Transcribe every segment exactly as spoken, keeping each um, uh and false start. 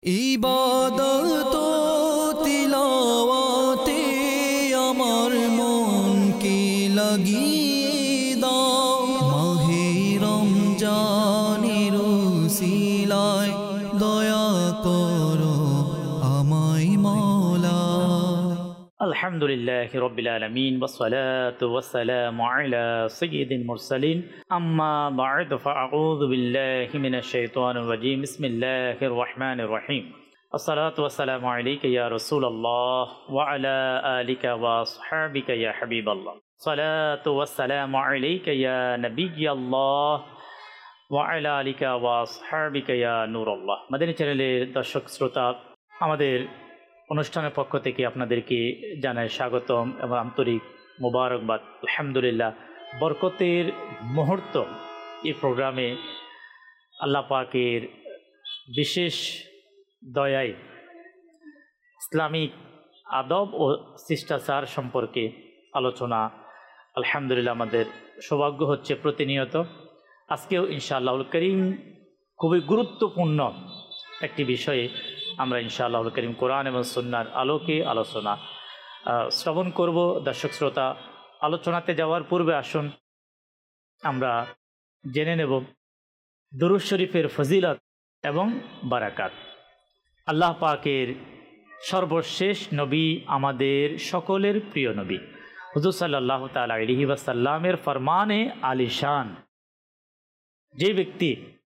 ইবাদত তিলাওয়াতে আমার মনকে লাগিয়ে দাও, মাহে রমজানের উসিলায় দয়া করো আমায় মাওলা। আলহামদুলিল্লাহি রাব্বিল আলামিন ওয়াসসালাতু ওয়াসসালামু আলা সাইয়্যিদিল মুরসালিন আম্মা বা'দ ফাআউযু বিল্লাহি মিনাশ শাইতানির রাজীম বিসমিল্লাহির রহমানির রহিম আসসালাতু ওয়াসসালামু আলাইকা ইয়া রাসূলুল্লাহ ওয়া আলা আলিকা ওয়া আসহাবিকা ইয়া হাবিবাল্লাহ সালাতু ওয়াসসালামু আলাইকা ইয়া নাবিয়্যাল্লাহ ওয়া আলা আলিকা ওয়া আসহাবিকা ইয়া নূরুল্লাহ। মাদানী চ্যানেলের দর্শক শ্রোতা, আমাদের অনুষ্ঠানের পক্ষ থেকে আপনাদেরকে জানাই স্বাগতম এবং আন্তরিক মোবারকবাদ। আলহামদুলিল্লাহ, বরকতের মুহূর্ত এই প্রোগ্রামে আল্লাহ পাকের বিশেষ দয়ায় ইসলামিক আদব ও শিষ্টাচার সম্পর্কে আলোচনা আলহামদুলিল্লাহ আমাদের সৌভাগ্য হচ্ছে প্রতিনিয়ত। আজকেও ইনশাআল্লাহুল করিম খুবই গুরুত্বপূর্ণ একটি বিষয়ে আমরা ইনশাআল্লাহুল করিম কোরআন এবং সুন্নাহর আলোকে আলোচনা শ্রবণ করব। দর্শক শ্রোতা, আলোচনাতে যাওয়ার পূর্বে আসুন আমরা জেনে নেব দুরূদ শরীফের ফজিলত এবং বারাকাত। আল্লাহ পাকের সর্বশেষ নবী, আমাদের সকলের প্রিয় নবী হুজুর সাল্লাল্লাহু তাআলা আলাইহি ওয়াসাল্লামের ফরমানে আলিশান, যে ব্যক্তি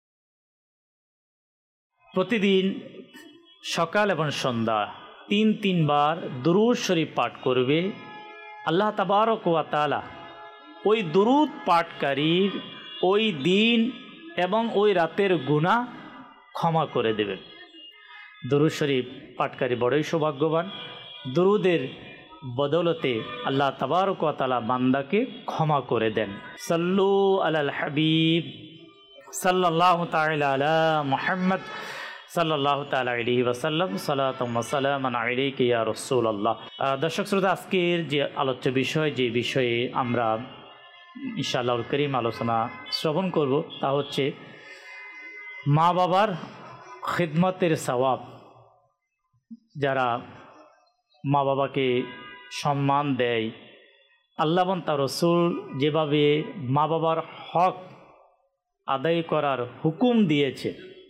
প্রতিদিন সকাল এবং সন্ধ্যা তিন তিনবার দুরূদ শরীফ পাঠ করবে, আল্লাহ তাবারক ওয়া তাআলা ওই দুরূদ পাঠকারীর ওই দিন এবং ওই রাতের গুনাহ ক্ষমা করে দেবেন। দুরূদ শরীফ পাঠকারী বড়ই সৌভাগ্যবান। দুরূদের বদৌলতে আল্লাহ তাবারক ওয়া তাআলা বান্দাকে ক্ষমা করে দেন। সাল্লু আলাল হাবিব সাল্লাল্লাহু তাআলা আলা মুহাম্মদ সাল্লাল্লাহু তাআলা আলাইহি ওয়াসাল্লাম সালাতাম ওয়া সালামান আলাইকা ইয়া রাসূলুল্লাহ। দর্শক শ্রোতা, আজকের যে আলোচ্য বিষয়, যে বিষয়ে আমরা ইনশাআল্লাহুল করিম আলোচনা শ্রবণ করব, তা হচ্ছে মা বাবার খিদমতের সওয়াব। যারা মা বাবাকে সম্মান দেয়, আল্লাহ এবং তার রাসূল যেভাবে মা বাবার হক আদায় করার হুকুম দিয়েছে,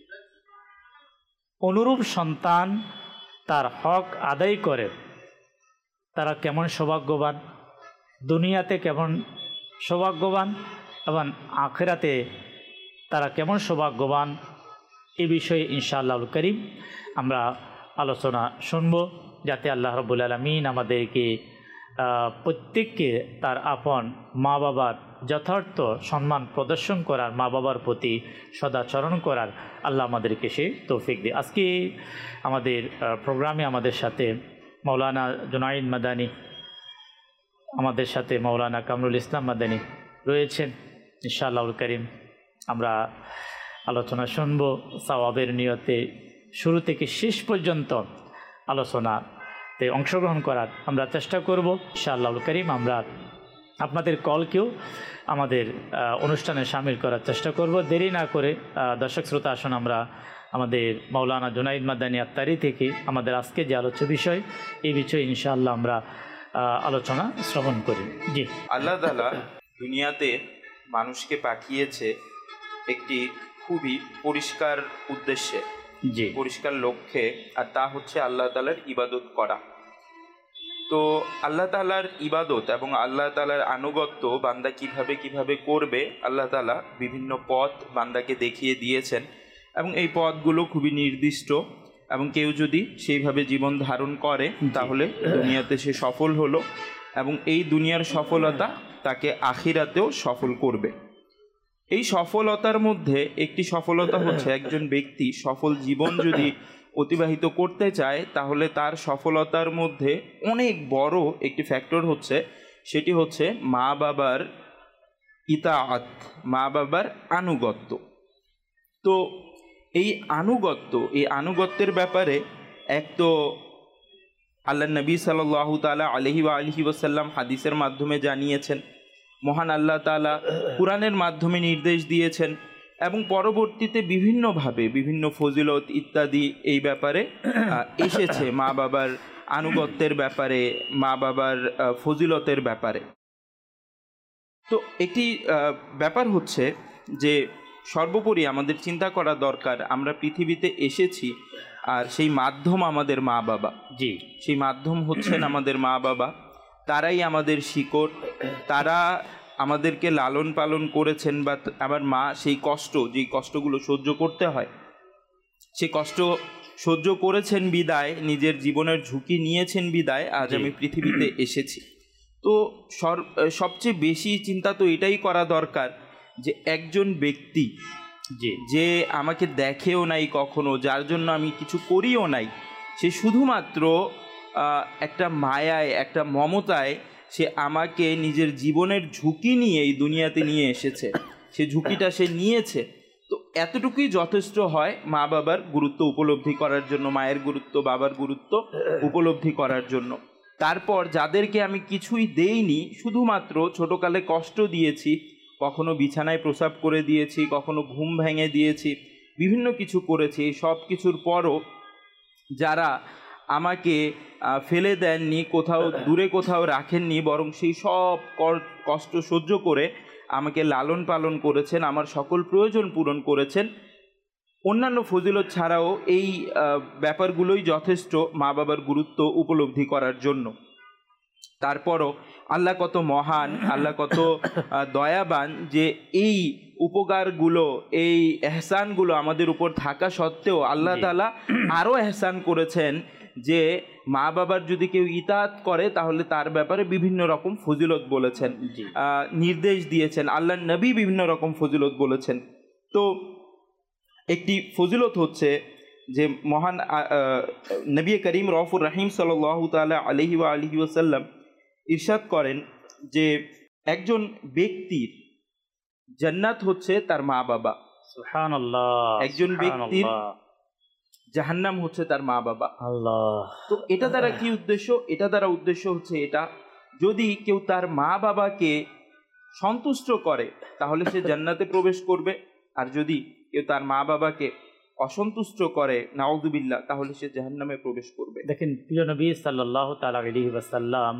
অনুরূপ সন্তান তার হক আদায় করে, তারা কেমন সৌভাগ্যবান, দুনিয়াতে কেমন সৌভাগ্যবান এবং আখিরাতে তারা কেমন সৌভাগ্যবান, এই বিষয়ে ইনশাআল্লাহুল করিম আমরা আলোচনা শুনব, যাতে আল্লাহ রাব্বুল আলামিন আমাদেরকে প্রত্যেককে তার আপন মা বাবার যথার্থ সম্মান প্রদর্শন করার, মা বাবার প্রতি সদাচরণ করার আল্লাহ আমাদেরকে সে তৌফিক দিয়ে। আজকে আমাদের প্রোগ্রামে আমাদের সাথে মৌলানা জুনাইদ মাদানী, আমাদের সাথে মৌলানা কামরুল ইসলাম মাদানী রয়েছেন। ইনশাআল্লাহুল করিম আমরা আলোচনা শুনব সওয়াবের নিয়তে। শুরু থেকে শেষ পর্যন্ত আলোচনাতে অংশগ্রহণ করার আমরা চেষ্টা করব ইনশাআল্লাহুল করিম। আমরা আপনাদের কলকেও আমাদের অনুষ্ঠানে শামিল করার চেষ্টা করব। দেরি না করে দর্শক শ্রোতা, আসুন আমরা আমাদের মৌলানা জুনাইদ মাদানী আত্তারি থেকে আমাদের আজকে যে আলোচ্য বিষয়, এই বিষয়ে ইনশাআল্লাহ আমরা আলোচনা শ্রবণ করি। জি, আল্লাহ তাআলা দুনিয়াতে মানুষকে পাঠিয়েছে একটি খুবই পরিষ্কার উদ্দেশ্যে, জি, পরিষ্কার লক্ষ্যে, আর তা হচ্ছে আল্লাহ তাআলার ইবাদত করা। তো আল্লাহ তাআলার ইবাদত এবং আল্লাহ তাআলার আনুগত্য বান্দা কিভাবে কিভাবে করবে, আল্লাহ তাআলা বিভিন্ন পথ বান্দাকে দেখিয়ে দিয়েছেন এবং এই পথগুলো খুবই নির্দিষ্ট, এবং কেউ যদি সেইভাবে জীবন ধারণ করে তাহলে দুনিয়াতে সে সফল হলো, এবং এই দুনিয়ার সফলতা তাকে আখিরাতেও সফল করবে। এই সফলতার মধ্যে একটি সফলতা হচ্ছে, একজন ব্যক্তি সফল জীবন যদি অতিবাহিত করতে চায় তাহলে তার সফলতার মধ্যে অনেক বড় একটি ফ্যাক্টর হচ্ছে, সেটি হচ্ছে মা বাবার ইতাআত, মা বাবার আনুগত্য। তো এই আনুগত্য, এই আনুগত্যের ব্যাপারে এক তো আল্লাহ নবী সাল্লাল্লাহু তাআলা আলাইহি ওয়া আলিহি ওয়াসাল্লাম হাদিসের মাধ্যমে জানিয়েছেন, মহান আল্লাহ তাআলা কুরআনের মাধ্যমে নির্দেশ দিয়েছেন এবং পরবর্তীতে বিভিন্নভাবে বিভিন্ন ফজিলত ইত্যাদি এই ব্যাপারে এসেছে, মা বাবার আনুগত্যের ব্যাপারে, মা বাবার ফজিলতের ব্যাপারে। তো একটি ব্যাপার হচ্ছে যে সর্বোপরি আমাদের চিন্তা করা দরকার, আমরা পৃথিবীতে এসেছি আর সেই মাধ্যম আমাদের মা বাবা। জি, সেই মাধ্যম হচ্ছেন আমাদের মা বাবা, তারাই আমাদের শিকড়, তারা আমাদেরকে লালন পালন করেছেন। বা আমার মা সেই কষ্ট, যেই কষ্টগুলো সহ্য করতে হয়, সেই কষ্ট সহ্য করেছেন বিদায়, নিজের জীবনের ঝুঁকি নিয়েছেন বিদায় আজ আমি পৃথিবীতে এসেছি। তো সবচেয়ে বেশি চিন্তা তো এটাই করা দরকার যে একজন ব্যক্তি যে আমাকে দেখেও নাই কখনো, যার জন্য আমি কিছু করিও নাই, সে শুধুমাত্র একটা মায়ায়, একটা মমতায় সে আমাকে নিজের জীবনের ঝুঁকি নিয়ে এই দুনিয়াতে নিয়ে এসেছে, সে ঝুঁকিটা সে নিয়েছে। তো এতটুকুই যথেষ্ট হয় মা বাবার গুরুত্ব উপলব্ধি করার জন্য, মায়ের গুরুত্ব, বাবার গুরুত্ব উপলব্ধি করার জন্য। তারপর যাদেরকে আমি কিছুই দেইনি, শুধুমাত্র ছোটোকালে কষ্ট দিয়েছি, কখনো বিছানায় প্রসাব করে দিয়েছি, কখনো ঘুম ভেঙে দিয়েছি, বিভিন্ন কিছু করেছি, সব কিছুর পরও যারা আমাকে ফেলে দেননি, কোথাও দূরে কোথাও রাখেননি, বরং সেই সব কষ্ট সহ্য করে আমাকে লালন পালন করেছেন, আমার সকল প্রয়োজন পূরণ করেছেন, অন্যান্য ফজিলত ছাড়াও এই ব্যাপারগুলোই যথেষ্ট মা বাবার গুরুত্ব উপলব্ধি করার জন্য। তারপরও আল্লাহ কত মহান, আল্লাহ কত দয়াবান যে এই উপকারগুলো, এই এহসানগুলো আমাদের উপর থাকা সত্ত্বেও আল্লাহ তাআলা আরও এহসান করেছেন যে মা বাবার যদি কেউ ইতাআত করে তাহলে তার ব্যাপারে বিভিন্ন রকম ফজিলত বলেছেন, নির্দেশ দিয়েছেন, আল্লাহর নবী বিভিন্ন রকম ফজিলত বলেছেন। তো একটি ফজিলত হচ্ছে যে মহান নবী করিম রউফুর রহিম সাল্লাল্লাহু তাআলা আলাইহি ওয়া আলিহি ওয়াসাল্লাম ইরশাদ করেন যে একজন ব্যক্তির জান্নাত হচ্ছে তার মা বাবা, সুবহানাল্লাহ, একজন ব্যক্তির জাহান্নাম হচ্ছে তার মা বাবা। আল্লাহ। তো এটা দ্বারা কি উদ্দেশ্য? এটা দ্বারা উদ্দেশ্য হচ্ছে এটা, যদি কেউ তার মা বাবাকে সন্তুষ্ট করে তাহলে সে জান্নাতে প্রবেশ করবে, আর যদি কেউ তার মা বাবাকে অসন্তুষ্ট করে, নাউযুবিল্লাহ, তাহলে সে জাহান্নামে প্রবেশ করবে। দেখেন প্রিয় নবী সাল্লাল্লাহু তাআলা আলাইহি ওয়াসাল্লাম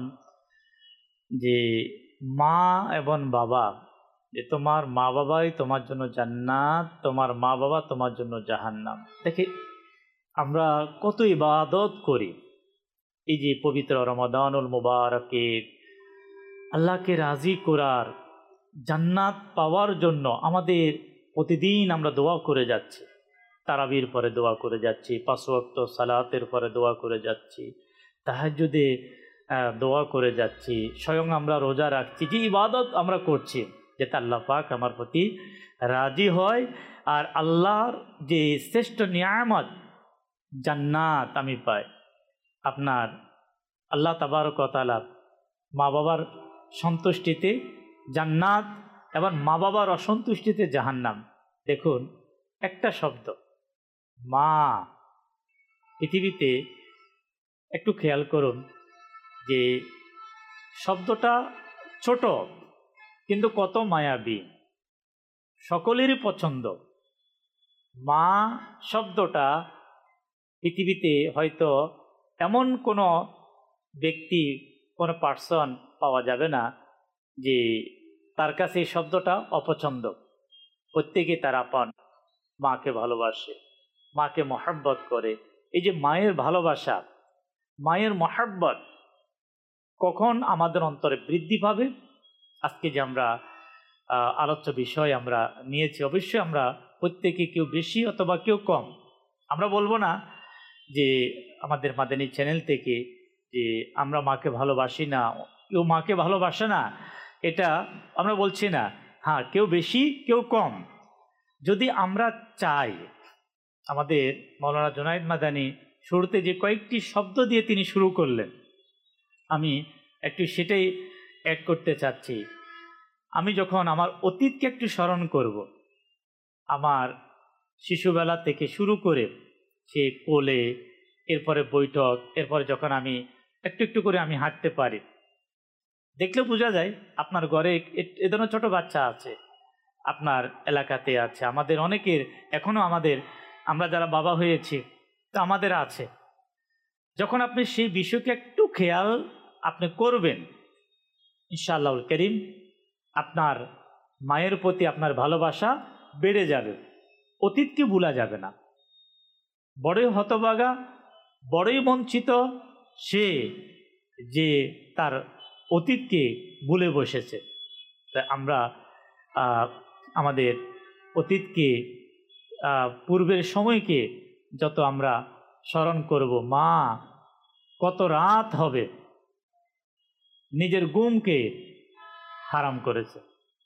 যে মা এবং বাবা, যে তোমার মা বাবাই তোমার জন্য জান্নাত, তোমার মা বাবা তোমার জন্য জাহান্নাম। দেখে আমরা কত ইবাদত করি, এই যে পবিত্র রমাদানুল মুবারকে আল্লাহকে রাজি করার, জান্নাত পাওয়ার জন্য আমাদের প্রতিদিন আমরা দোয়া করে যাচ্ছি, তারাবির পরে দোয়া করে যাচ্ছি, পাঁচ ওয়াক্ত সালাতের পরে দোয়া করে যাচ্ছি, তাহাজ্জুদে দোয়া করে যাচ্ছি, স্বয়ং আমরা রোজা রাখছি, যে ইবাদত আমরা করছি যাতে আল্লাহ পাক আমার প্রতি রাজি হয়। আর আল্লাহর যে শ্রেষ্ঠ নিয়ামত জান্নাত আমি পাই, আপনার আল্লাহ তাবারক ওয়া তাআলা মা বাবার সন্তুষ্টিতে জান্নাত এবং মা বাবার অসন্তুষ্টিতে জাহান্নাম। দেখুন একটা শব্দ মা, পৃথিবীতে একটু খেয়াল করুন যে শব্দটা ছোট কিন্তু কত মায়াবী, সকলেরই পছন্দ। মা শব্দটা পৃথিবীতে হয়তো এমন কোনো ব্যক্তি, কোনো পার্সন পাওয়া যাবে না যে তার কাছে এই শব্দটা অপছন্দ। প্রত্যেকে তার আপন মাকে ভালোবাসে, মাকে মহব্বত করে। এই যে মায়ের ভালোবাসা, মায়ের মহব্বত কখন আমাদের অন্তরে বৃদ্ধি পাবে, আজকে যে আমরা আলোচ্য বিষয় আমরা নিয়েছি, অবশ্যই আমরা প্রত্যেকে কেউ বেশি অথবা কেউ কম, আমরা বলবো না যে আমাদের মাদানী চ্যানেল থেকে যে আমরা মাকে ভালোবাসি না, কেউ মাকে ভালোবাসে না, এটা আমরা বলছি না। হ্যাঁ, কেউ বেশি কেউ কম। যদি আমরা চাই, আমাদের মাওলানা জুনায়েদ মাদানী শুরুতে যে কয়েকটি শব্দ দিয়ে তিনি শুরু করলেন, আমি একটু সেটাই অ্যাড করতে চাচ্ছি। আমি যখন আমার অতীতকে একটু স্মরণ করব, আমার শিশুবেলা থেকে শুরু করে সে কোলে, এরপরে বৈঠক, এরপরে যখন আমি একটু একটু করে আমি হাঁটতে পারি, দেখলে বোঝা যায় আপনার ঘরে এ ধরনের ছোটো বাচ্চা আছে, আপনার এলাকাতে আছে, আমাদের অনেকের এখনও, আমাদের আমরা যারা বাবা হয়েছি তা আমাদের আছে। যখন আপনি সেই বিষয়কে একটু খেয়াল আপনি করবেন, ইনশাআল্লাহুল কারীম আপনার মায়ের প্রতি আপনার ভালোবাসা বেড়ে যাবে, অতীতকে ভুলা যাবে না। বড়ই হতভাগা, বড়ই বঞ্চিত সে যে তার অতীতকে ভুলে বসেছে। তাই আমরা আমাদের অতীতকে, পূর্বের সময়কে যত আমরা স্মরণ করব, মা কত রাত হবে নিজের ঘুমকে হারাম করেছে,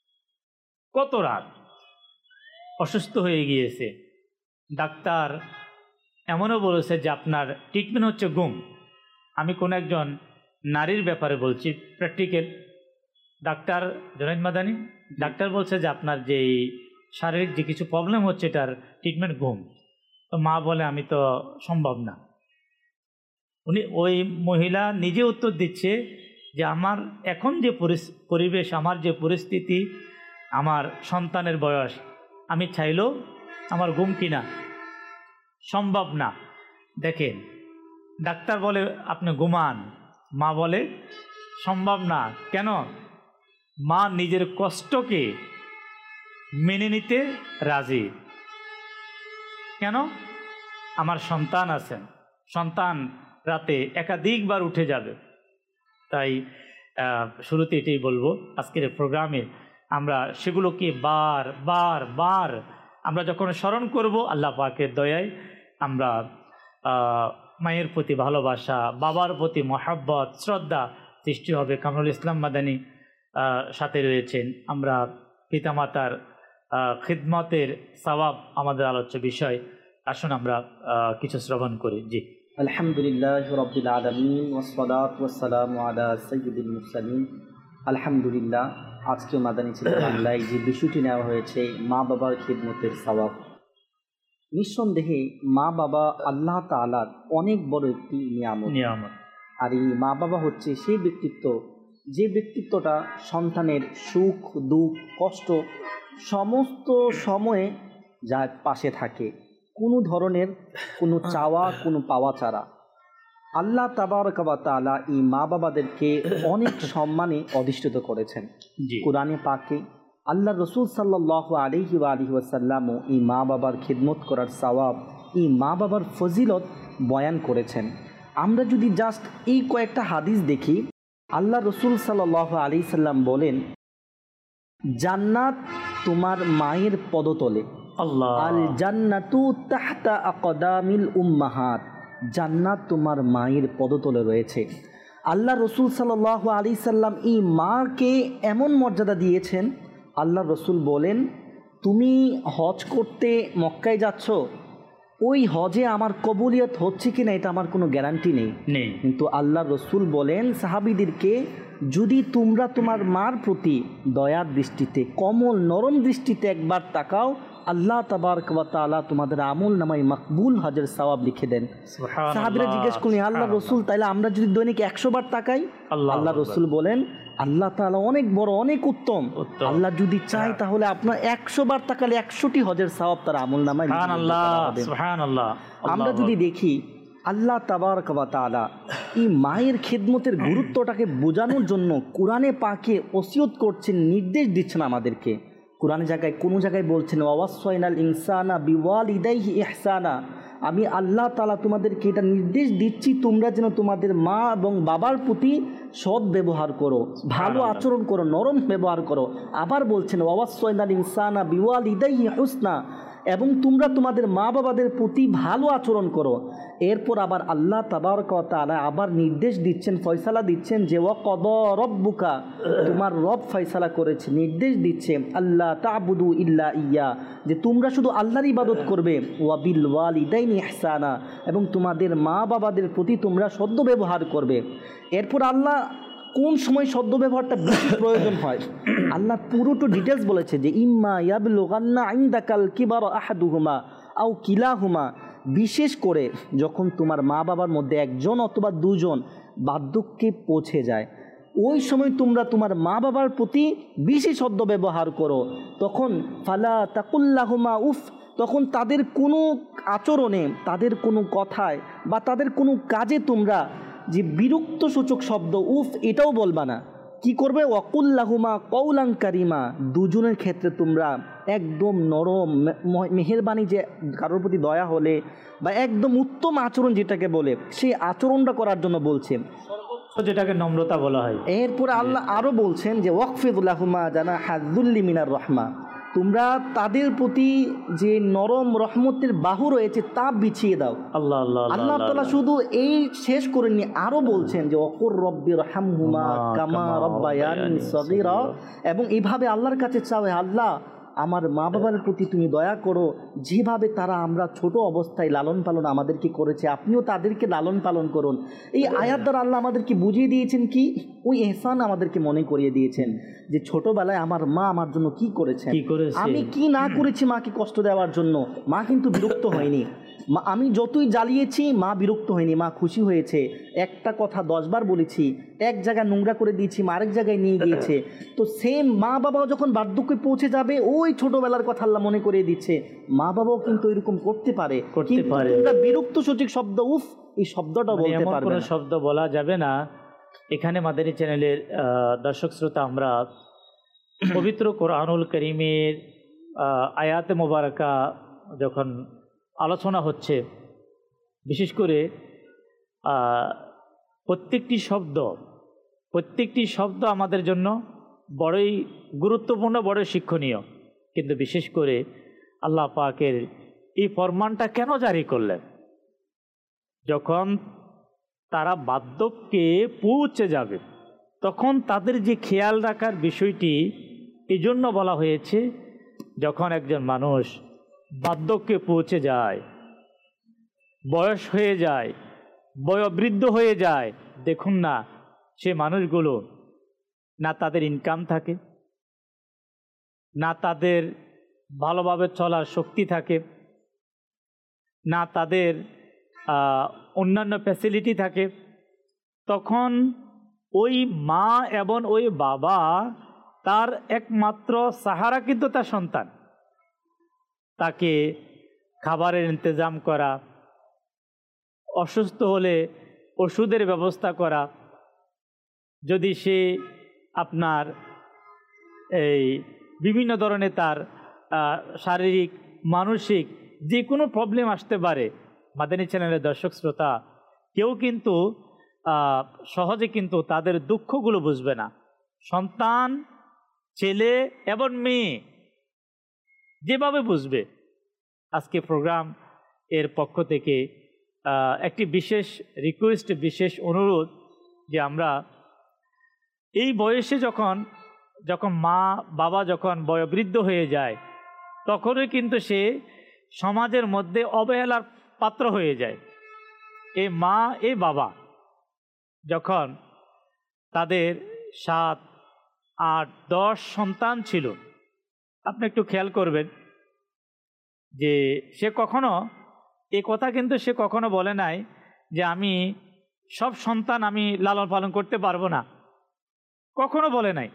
কত রাত অসুস্থ হয়ে গিয়েছে, ডাক্তার এমনও বলেছে যে আপনার ট্রিটমেন্ট হচ্ছে ঘুম। আমি কোনো একজন নারীর ব্যাপারে বলছি, practical doctor Junaid Madani doctor বলছে যে আপনার যে শারীরিক যে কিছু প্রবলেম হচ্ছে এটার ট্রিটমেন্ট ঘুম। তো মা বলে আমি তো সম্ভব না। উনি, ওই মহিলা নিজে উত্তর দিচ্ছে যে আমার এখন যে পরিবেশ, আমার যে পরিস্থিতি, আমার সন্তানের বয়স, আমি চাইলেও আমার ঘুম কিনা সম্ভব না। দেখেন, ডাক্তার বলে আপনি ঘুমান, মা বলে সম্ভব না। কেন? মা নিজের কষ্টকে মেনে নিতে রাজি। কেন? আমার সন্তান আছেন, সন্তান রাতে একাধিকবার উঠে যাবে। তাই শুরুতে এটাই বলবো, আজকের প্রোগ্রামে আমরা সেগুলোকে বার বার বার আমরা যখন স্মরণ করব, আল্লাহ পাকের দয়ায় আমরা মায়ের প্রতি ভালোবাসা, বাবার প্রতি মহাব্বত, শ্রদ্ধা সৃষ্টি হবে। কামরুল ইসলাম মাদানী সাথে রয়েছেন, আমরা পিতামাতার খিদমতের সওয়াব আমাদের আলোচ্য বিষয়। আসুন আমরা কিছু শ্রবণ করি। জি, আলহামদুলিল্লাহ রাব্বিল আলামিন ওয়াসসালাতু ওয়াসসালামু আলা সাইয়্যিদিল মুরসালিন। আলহামদুলিল্লাহ, আজকে মাদানী চ্যানেলে যে বিষয়টি নেওয়া হয়েছে মা বাবার খিদমতের সওয়াব। নিঃসন্দেহে মা বাবা আল্লাহ তাআলার অনেক বড় একটি নিয়ামত। নিয়ামত আর এই মা বাবা হচ্ছে সেই ব্যক্তিত্ব, যে ব্যক্তিত্বটা সন্তানের সুখ দুঃখ কষ্ট সমস্ত সময়ে যার পাশে থাকে, কোনো ধরনের কোনো চাওয়া কোনো পাওয়া ছাড়া। আল্লাহ তাবারক ওয়া তাআলা এই মা বাবাদেরকে অনেক সম্মানে অধিষ্ঠিত করেছেন। কোরআনে পাকে আল্লাহ রসুল সাল্লাল্লাহু আলাইহি ওয়া আলিহি ওয়াসাল্লামও এই মা বাবার খিদমত করার সওয়াব, এই মা বাবার ফজিলত বয়ান করেছেন। আমরা যদি জাস্ট এই কয়েকটা হাদিস দেখি, আল্লাহ রসুল সাল্লাল্লাহু আলাইহি সাল্লাম বলেন, জান্নাত তোমার মায়ের পদতলে, আল্লাহ, আল জান্নাতু তাহতা আকদামিল উম্মাহাত, জান্নাত তোমার মায়ের পদতলে রয়েছে। আল্লাহ রসুল সাল্লাল্লাহু আলাইহি সাল্লাম এই মাকে এমন মর্যাদা দিয়েছেন। আল্লাহ রসুল বলেন, তুমি হজ করতে মক্কায় যাচ্ছ, ওই হজে আমার কবুলিয়ত হচ্ছে কি না এটা আমার কোনো গ্যারান্টি নেই নেই কিন্তু আল্লাহ রসুল বলেন সাহাবীদেরকে, যদি তোমরা তোমার মার প্রতি দয়ার দৃষ্টিতে, কমল নরম দৃষ্টিতে একবার তাকাও, আল্লাহ তাবারক ওয়া তাআলা তোমাদের আমল নামায় মাকবুল হজের সওয়াব লিখে দেন। সাহাবীরা জিজ্ঞেস করলেন, আল্লাহ রসুল তাইলে আমরা যদি দৈনিক একশো বার তাকাই? আল্লাহ রসুল বলেন, আল্লাহ তাআলা অনেক বড়, অনেক উত্তম। আল্লাহ যদি চায় তাহলে আপনার একশো বার তাকালে একশোটি হজের সওয়াব তার আমল নামায়। আমরা যদি দেখি আল্লাহ তাবারক ওয়া তাআলা এই মায়ের খিদমতের গুরুত্বটাকে বোঝানোর জন্য কোরআনে পাকে ওসিয়ত করছেন, নির্দেশ দিচ্ছেন আমাদেরকে। কোরআন জায়গায় কোনো জায়গায় বলছেন, ওয়াসাইনাল ইনসানা বিওয়ালিদাইহি ইহসানা, আমি আল্লাহ তাআলা তোমাদেরকে এটা নির্দেশ দিচ্ছি তোমরা যেন তোমাদের মা এবং বাবার প্রতি সৎ ব্যবহার করো, ভালো আচরণ করো, নরম ব্যবহার করো। আবার বলছেন, ওয়াসাইনাল ইনসানা বিওয়ালিদাইহি হুসনা, এবং তোমরা তোমাদের মা বাবাদের প্রতি ভালো আচরণ করো। এরপর আবার আল্লাহ তাবারক ওয়া তাআলা আবার নির্দেশ দিচ্ছেন, ফয়সালা দিচ্ছেন যে ওয়াকাদা রব্বুকা, তোমার রব ফয়সালা করেছে, নির্দেশ দিচ্ছে আল্লাহ তা'বুদু ইল্লা ইয়া, যে তোমরা শুধু আল্লাহর ইবাদত করবে, ওয়া বিল ওয়ালিদাইনি ইহসানা, এবং তোমাদের মা বাবাদের প্রতি তোমরা সদ্য ব্যবহার করবে। এরপর আল্লাহ কোন সময় সদ্য ব্যবহারটা বেশি প্রয়োজন হয় আল্লাহ পুরোটা ডিটেলস বলেছে, যে ইম্মা ইয়াবলুগান্না ইনদাকাল কিবার আহাদুহুমা আও কিলাহুমা, বিশেষ করে যখন তোমার মা বাবার মধ্যে একজন অথবা দুজন বার্ধক্যে পৌঁছে যায়, ওই সময় তোমরা তোমার মা বাবার প্রতি বেশি শব্দ ব্যবহার করো। তখন ফালা তাকুল্লাহুমা উফ, তখন তাদের কোনো আচরণে, তাদের কোনো কথায় বা তাদের কোনো কাজে তোমরা যে বিরক্ত সূচক শব্দ উফ এটাও বলবা না। কি করবে? ওয়াকুল্লাহুমা কওলান কারিমা, দুজনের ক্ষেত্রে তোমরা একদম নরম মেহেরবানি, যে কারোর প্রতি দয়া হলে বা একদম উত্তম আচরণ যেটাকে বলে সেই আচরণটা করার জন্য বলছে, যেটাকে নম্রতা বলা হয়। এরপরে আল্লাহ আরও বলছেন যে ওয়াকফিদুল্লাহুমা জানা হাজুল্লি মিনার রহমা, তোমরা তাদের প্রতি যে নরম রহমতের বাহু রয়েছে তা বিছিয়ে দাও। আল্লাহ আল্লাহ আল্লাহ তাআলা শুধু এই শেষ করেননি, আরও বলছেন যে ওয়াকুর রব্বি রহমহুমা কামা রব্বায়ানি সগীরা, এবং এইভাবে আল্লাহর কাছে চাও, আল্লাহ আমার মা বাবার প্রতি তুমি দয়া করো, যেভাবে তারা আমরা ছোট অবস্থায় লালন পালন আমাদেরকে করেছে, আপনিও তাদেরকে লালন পালন করুন। এই আয়াত দ্বারা আল্লাহ আমাদেরকে বুঝিয়ে দিয়েছেন কি, ওই এহসান আমাদেরকে মনে করিয়ে দিয়েছেন যে ছোটবেলায় আমার মা আমার জন্য কি করেছেন, আমি কি না করেছি মাকে কষ্ট দেওয়ার জন্য। মা কিন্তু বিরক্ত হয়নি, মা আমি যতই জ্বালিয়েছি মা বিরক্ত হয়নি, মা খুশি হয়েছে। একটা কথা দশবার বলেছি, এক জায়গায় নোংরা করে দিয়েছি, মা আরেক জায়গায় নিয়ে গিয়েছে। তো সেম মা বাবাও যখন বার্ধক্যে পৌঁছে যাবে ওই ছোটবেলার কথা আল্লাহ মনে করিয়ে দিচ্ছে, মা বাবাও কিন্তু এরকম করতে পারে, করতে পারে। বিরক্ত সূচক শব্দ উফ এই শব্দটা বলতে পারবে না, শব্দ বলা যাবে না। এখানে মাদানী চ্যানেলের দর্শক শ্রোতা, আমরা পবিত্র কোরআনুল কারীমের আয়াতে মোবারকা যখন আলোচনা হচ্ছে, বিশেষ করে প্রত্যেকটি শব্দ প্রত্যেকটি শব্দ আমাদের জন্য বড়ই গুরুত্বপূর্ণ, বড়ই শিক্ষণীয়। কিন্তু বিশেষ করে আল্লাহ পাকের এই ফরমানটা কেন জারি করলেন? যখন তারা বার্ধক্যে পৌঁছে যাবে তখন তাদের যে খেয়াল রাখার বিষয়টি এই জন্য বলা হয়েছে, যখন একজন মানুষ বার্ধক্যে পৌঁছে যায়, বয়স হয়ে যায়, বয়োবৃদ্ধ হয়ে যায়, দেখুন না সে মানুষগুলো না তাদের ইনকাম থাকে, না তাদের ভালোভাবে চলার শক্তি থাকে, না তাদের অন্যান্য ফ্যাসিলিটি থাকে। তখন ওই মা এবং ওই বাবা তার একমাত্র সাহারা কিন্তু তার সন্তান। তাকে খাবারের ইন্তজাম করা, অসুস্থ হলে ওষুধের ব্যবস্থা করা, যদি সে আপনার এই বিভিন্ন ধরনের তার শারীরিক মানসিক যে কোনো প্রবলেম আসতে পারে। মাদানী চ্যানেলের দর্শক শ্রোতা, কেউ কিন্তু সহজে কিন্তু তাদের দুঃখগুলো বুঝবে না। সন্তান, ছেলে এবং মেয়ে যেভাবে বুঝবে। আজকে প্রোগ্রাম এর পক্ষ থেকে একটি বিশেষ রিকোয়েস্ট, বিশেষ অনুরোধ যে আমরা এই বয়সে যখন যখন মা বাবা যখন বয়োবৃদ্ধ হয়ে যায়, তখনই কিন্তু সে সমাজের মধ্যে অবহেলার পাত্র হয়ে যায়। এই মা এই বাবা যখন তাদের সাত আট দশ সন্তান ছিল, আপনি একটু খেয়াল করবেন যে সে কখনো এ কথা কিন্তু সে কখনো বলে নাই যে আমি সব সন্তান আমি লালন পালন করতে পারবো না, কখনো বলে নাই।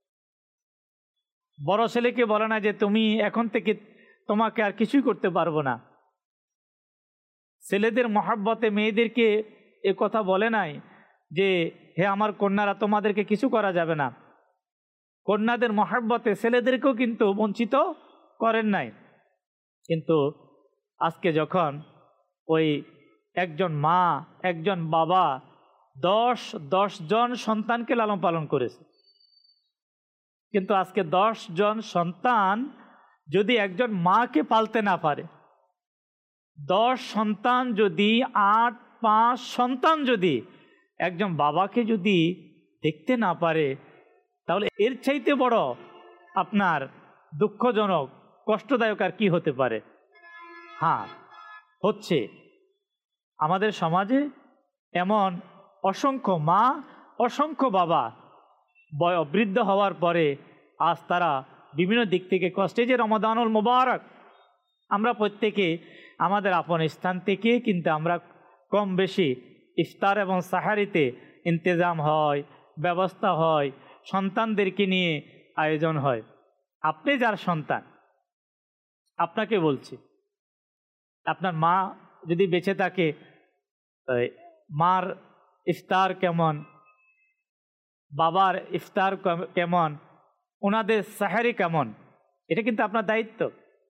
বড় ছেলেকে বলে না যে তুমি এখন থেকে তোমাকে আর কিছুই করতে পারবো না। ছেলেদের মহাব্বতে মেয়েদেরকে এ কথা বলে নাই যে হে আমার কন্যারা তোমাদেরকে কিছু করা যাবে না। কন্যাদের মহাব্বতে ছেলেদেরকেও কিন্তু বঞ্চিত করেন নাই। কিন্তু আজকে যখন ওই একজন মা একজন বাবা দশ দশ জন সন্তানকে লালন পালন করেছে, কিন্তু আজকে দশ জন সন্তান যদি একজন মাকে পালতে না পারে, দশ সন্তান যদি আট পাঁচ সন্তান যদি একজন বাবাকে যদি দেখতে না পারে, তাহলে এর চাইতে বড় আপনার দুঃখজনক কষ্টদায়ক আর কি হতে পারে? হ্যাঁ, হচ্ছে আমাদের সমাজে এমন অসংখ্য মা অসংখ্য বাবা বয়োবৃদ্ধ হওয়ার পরে আজ তারা বিভিন্ন দিক থেকে কষ্টে, যে রমাদানুল মুবারক আমরা প্রত্যেকে আমাদের আপন স্থান থেকে কিন্তু আমরা কম বেশি ইফতার এবং সাহারিতে ইন্তেজাম হয়, ব্যবস্থা হয়, সন্তানদেরকে নিয়ে আয়োজন হয়। আপনি যার সন্তান, আপনাকে বলছি, আপনার মা যদি বেঁচে থাকে, মার ইফতার কেমন, বাবার ইফতার কেমন, ওনাদের সাহারি কেমন, এটা কিন্তু আপনার দায়িত্ব।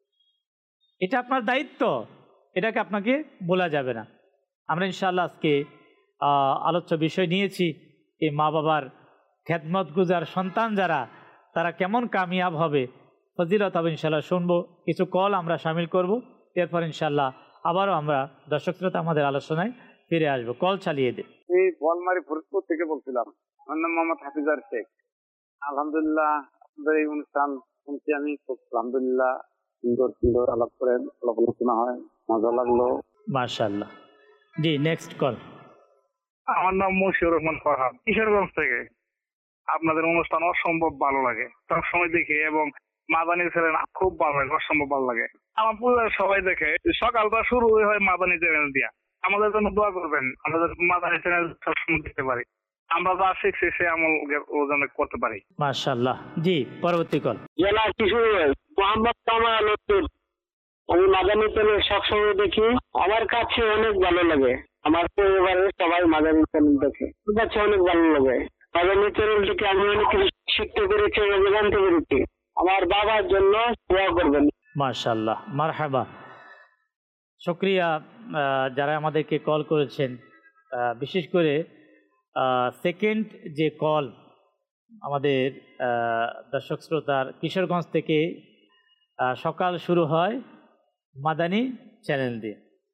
এটা আপনার দায়িত্ব, এটাকে আপনাকে বলা যাবে না। আমরা ইনশাআল্লাহ আজকে আলোচ্য বিষয় নিয়েছি এই মা বাবার খেদমত গুজার সন্তান যারা, তারা কেমন কামিয়াব হবে, ফজিলত হবে ইনশাআল্লাহ শুনবো। কিছু কল আমরা শামিল করব, এরপর ইনশাআল্লাহ আবারও আমরা দর্শক শ্রোতা আমাদের আলোচনায় ফিরে আসবো। কল চালিয়ে দে। এই বলমারি ফরিদপুর থেকে বলছিলাম, আমার নাম মোহাম্মদ হাফিজার শেখ। আলহামদুলিল্লাহ আপনাদের এই অনুষ্ঠান শুনছি আমি, খুব আলহামদুলিল্লাহ সুন্দর সুন্দর আলাপ করেন, আলাপ আলোচনা হয়, মজা লাগলো মাশাআল্লাহ। জি, নেক্সট কল। আমার নাম মশিউর রহমান ফরহাদ, কিশোরগঞ্জ থেকে। আপনাদের অনুষ্ঠান অসম্ভব ভালো লাগে, সবসময় দেখি, এবং মাদানী চ্যানেল খুব ভালো লাগে, অসম্ভব ভালো লাগে। আমার পরিবারের সবাই দেখে, সকালটা শুরু হয় মাদানী চ্যানেল দিয়া। আমাদের জন্য দোয়া করবেন, আমাদের মাদানী চ্যানেল সবসময় দেখতে পারি, আমরা যা শিখছি সে আমল ওজন করতে পারি। মাশাআল্লাহ। জি, পরবর্তী কল। জেলা কিশোরগঞ্জ, মোহাম্মদ কামাল উত্তর। আমি মাদানী চ্যানেল সবসময় দেখি, আমার কাছে অনেক ভালো লাগে, আমার পরিবারের সবাই মাদানী চ্যানেল দেখে, আমার কাছে অনেক ভালো লাগে। মাদানী চ্যানেল থেকে আমি অনেক কিছু শিখতে পেরেছি এবং জানতে পেরেছি। আমার বাবার জন্য দোয়া করবেন। মাশাআল্লাহ, মারহাবা। শুকরিয়া যারা আমাদেরকে কল করেছেন, বিশেষ করে সেকেন্ড যে কল আমাদের দর্শক শ্রোতার কিশোরগঞ্জ থেকে, সকাল শুরু হয় মাদানী চ্যানেল দিয়ে,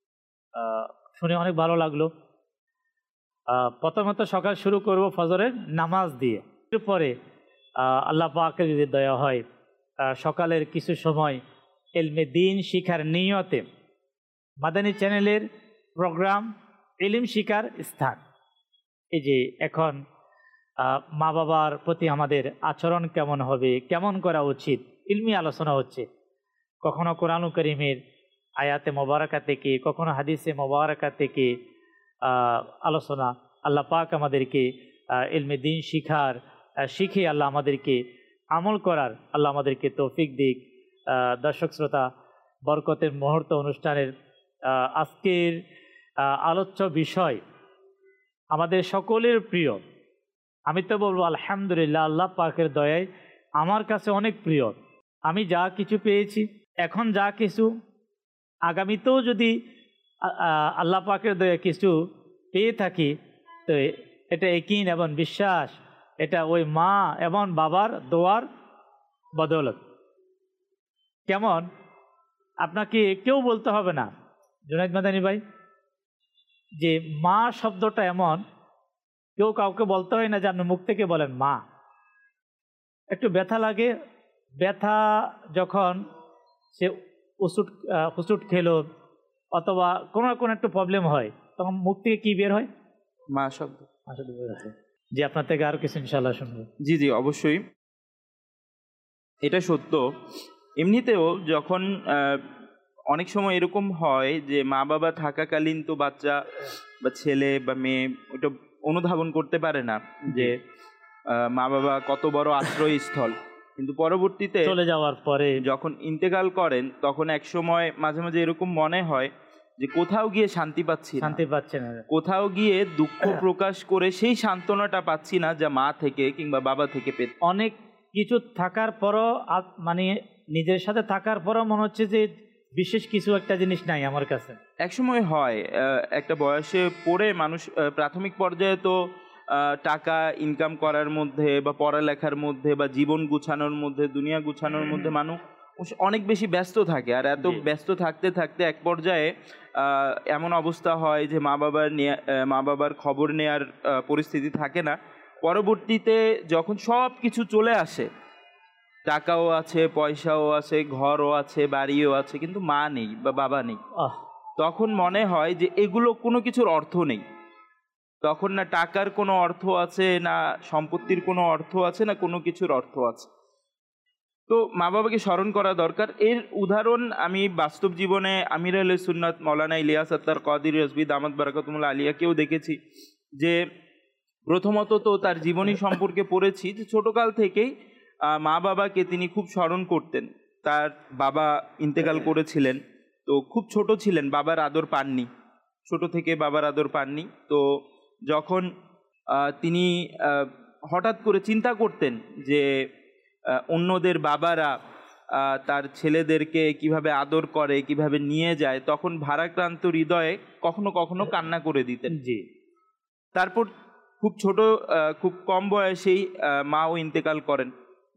শুনে অনেক ভালো লাগলো। প্রথমত সকাল শুরু করব ফজরের নামাজ দিয়ে, এরপরে আল্লাহ পাকের যদি দয়া হয় সকালের কিছু সময় ইলমে দ্বীন শিখার নিয়তে মাদানী চ্যানেলের প্রোগ্রাম ইলম শিখার স্থান। এই যে এখন মা বাবার প্রতি আমাদের আচরণ কেমন হবে, কেমন করা উচিত, ইলমি আলোচনা হচ্ছে। কখনো কোরআনুল কারীমের আয়াতে মোবারকা থেকে, কখনো হাদিসে মোবারকা থেকে আলোচনা। আল্লাহ পাক আমাদেরকে ইলমে দ্বীন শিখার, শিখে আল্লাহ আমাদেরকে আমল করার আল্লাহ আমাদেরকে তৌফিক দিক। দর্শক শ্রোতা, বরকতের মুহূর্ত অনুষ্ঠানের আজকের আলোচ্য বিষয় আমাদের সকলের প্রিয়। আমি তো বলবো আলহামদুলিল্লাহ, আল্লাহ পাকের দয়ায় আমার কাছে অনেক প্রিয়। আমি যা কিছু পেয়েছি, এখন যা কিছু, আগামীতেও যদি আল্লাহ পাকের দয়ায় কিছু পেয়ে থাকি, তো এটা ইয়াকিন এবং বিশ্বাস, এটা ওই মা এবং বাবার দোয়ার বদৌলত। কেমন, আপনাকে কেউ বলতে হবে না জুনাইদ মাদানী ভাই, যে মা শব্দটা এমন, কেউ কাউকে বলতে হয় না যে আপনি মুখ থেকে বলেন মা। একটু ব্যথা লাগে, ব্যথা যখন সে ওষুধ ওষুধ খেলো অথবা কোনো না কোনো একটু প্রবলেম হয়, তখন মুখ থেকে কি বের হয়? মা শব্দ। মা শব্দ বের হয়। জি, আপনার থেকে আরও কিছু ইনশাআল্লাহ শুনবো। জি জি অবশ্যই, এটা সত্য। এমনিতেও যখন অনেক সময় এরকম হয় যে মা বাবা থাকাকালীন তো বাচ্চা বা ছেলে বা মেয়ে ওটা অনুধাবন করতে পারে না যে মা বাবা কত বড় আশ্রয়স্থল, কিন্তু পরবর্তীতে চলে যাওয়ার পরে যখন ইন্তেকাল করেন তখন এক সময় মাঝে মাঝে এরকম মনে হয় যে কোথাও গিয়ে শান্তি পাচ্ছি, শান্তি পাচ্ছে না, কোথাও গিয়ে দুঃখ প্রকাশ করে সেই সান্ত্বনাটা পাচ্ছি না যা মা থেকে কিংবা বাবা থেকে পেত। অনেক কিছু থাকার পরও মানে নিজের সাথে থাকার পরও মনে হচ্ছে যে বিশেষ কিছু একটা জিনিস নাই আমার কাছে। একসময় হয় একটা বয়সে পড়ে মানুষ প্রাথমিক পর্যায়ে তো টাকা ইনকাম করার মধ্যে বা পড়ালেখার মধ্যে বা জীবন গুছানোর মধ্যে, দুনিয়া গুছানোর মধ্যে মানুষ অনেক বেশি ব্যস্ত থাকে। আর এত ব্যস্ত থাকতে থাকতে এক পর্যায়ে এমন অবস্থা হয় যে মা বাবার মা বাবার খবর নেয়ার পরিস্থিতি থাকে না। পরবর্তীতে যখন সব কিছু চলে আসে, টাকাও আছে, পয়সাও আছে, ঘরও আছে, বাড়িও আছে, কিন্তু মা নেই বা বাবা নেই, তখন মনে হয় যে এগুলো কোনো কিছুর অর্থ নেই। তখন না টাকার কোনো অর্থ আছে, না সম্পত্তির কোনো অর্থ আছে, না কোনো কিছুর অর্থ আছে। তো মা বাবাকে স্মরণ করা দরকার। এর উদাহরণ আমি বাস্তব জীবনে আমির আহলে সুন্নাত মাওলানা ইলিয়াস আত্তার কাদির রিজভী দামাত বারাকাতুহুল আলিয়াকেও দেখেছি, যে প্রথমত তো তার জীবনী সম্পর্কে পড়েছি যে ছোটকাল থেকেই আহ, মা বাবাকে তিনি খুব স্মরণ করতেন। তার বাবা ইন্তেকাল করেছিলেন, তো খুব ছোট ছিলেন, বাবার আদর পাননি, ছোট থেকে বাবার আদর পাননি। তো যখন আহ, তিনি আহ, হঠাৎ করে চিন্তা করতেন যে আহ, অন্যদের বাবারা আহ, তার ছেলেদেরকে কিভাবে আদর করে, কিভাবে নিয়ে যায়, তখন ভারাক্রান্ত হৃদয়ে কখনো কখনো কান্না করে দিতেন। জি। তারপর খুব ছোট আহ, খুব কম বয়সেই আহ, মাও ইন্তেকাল করেন।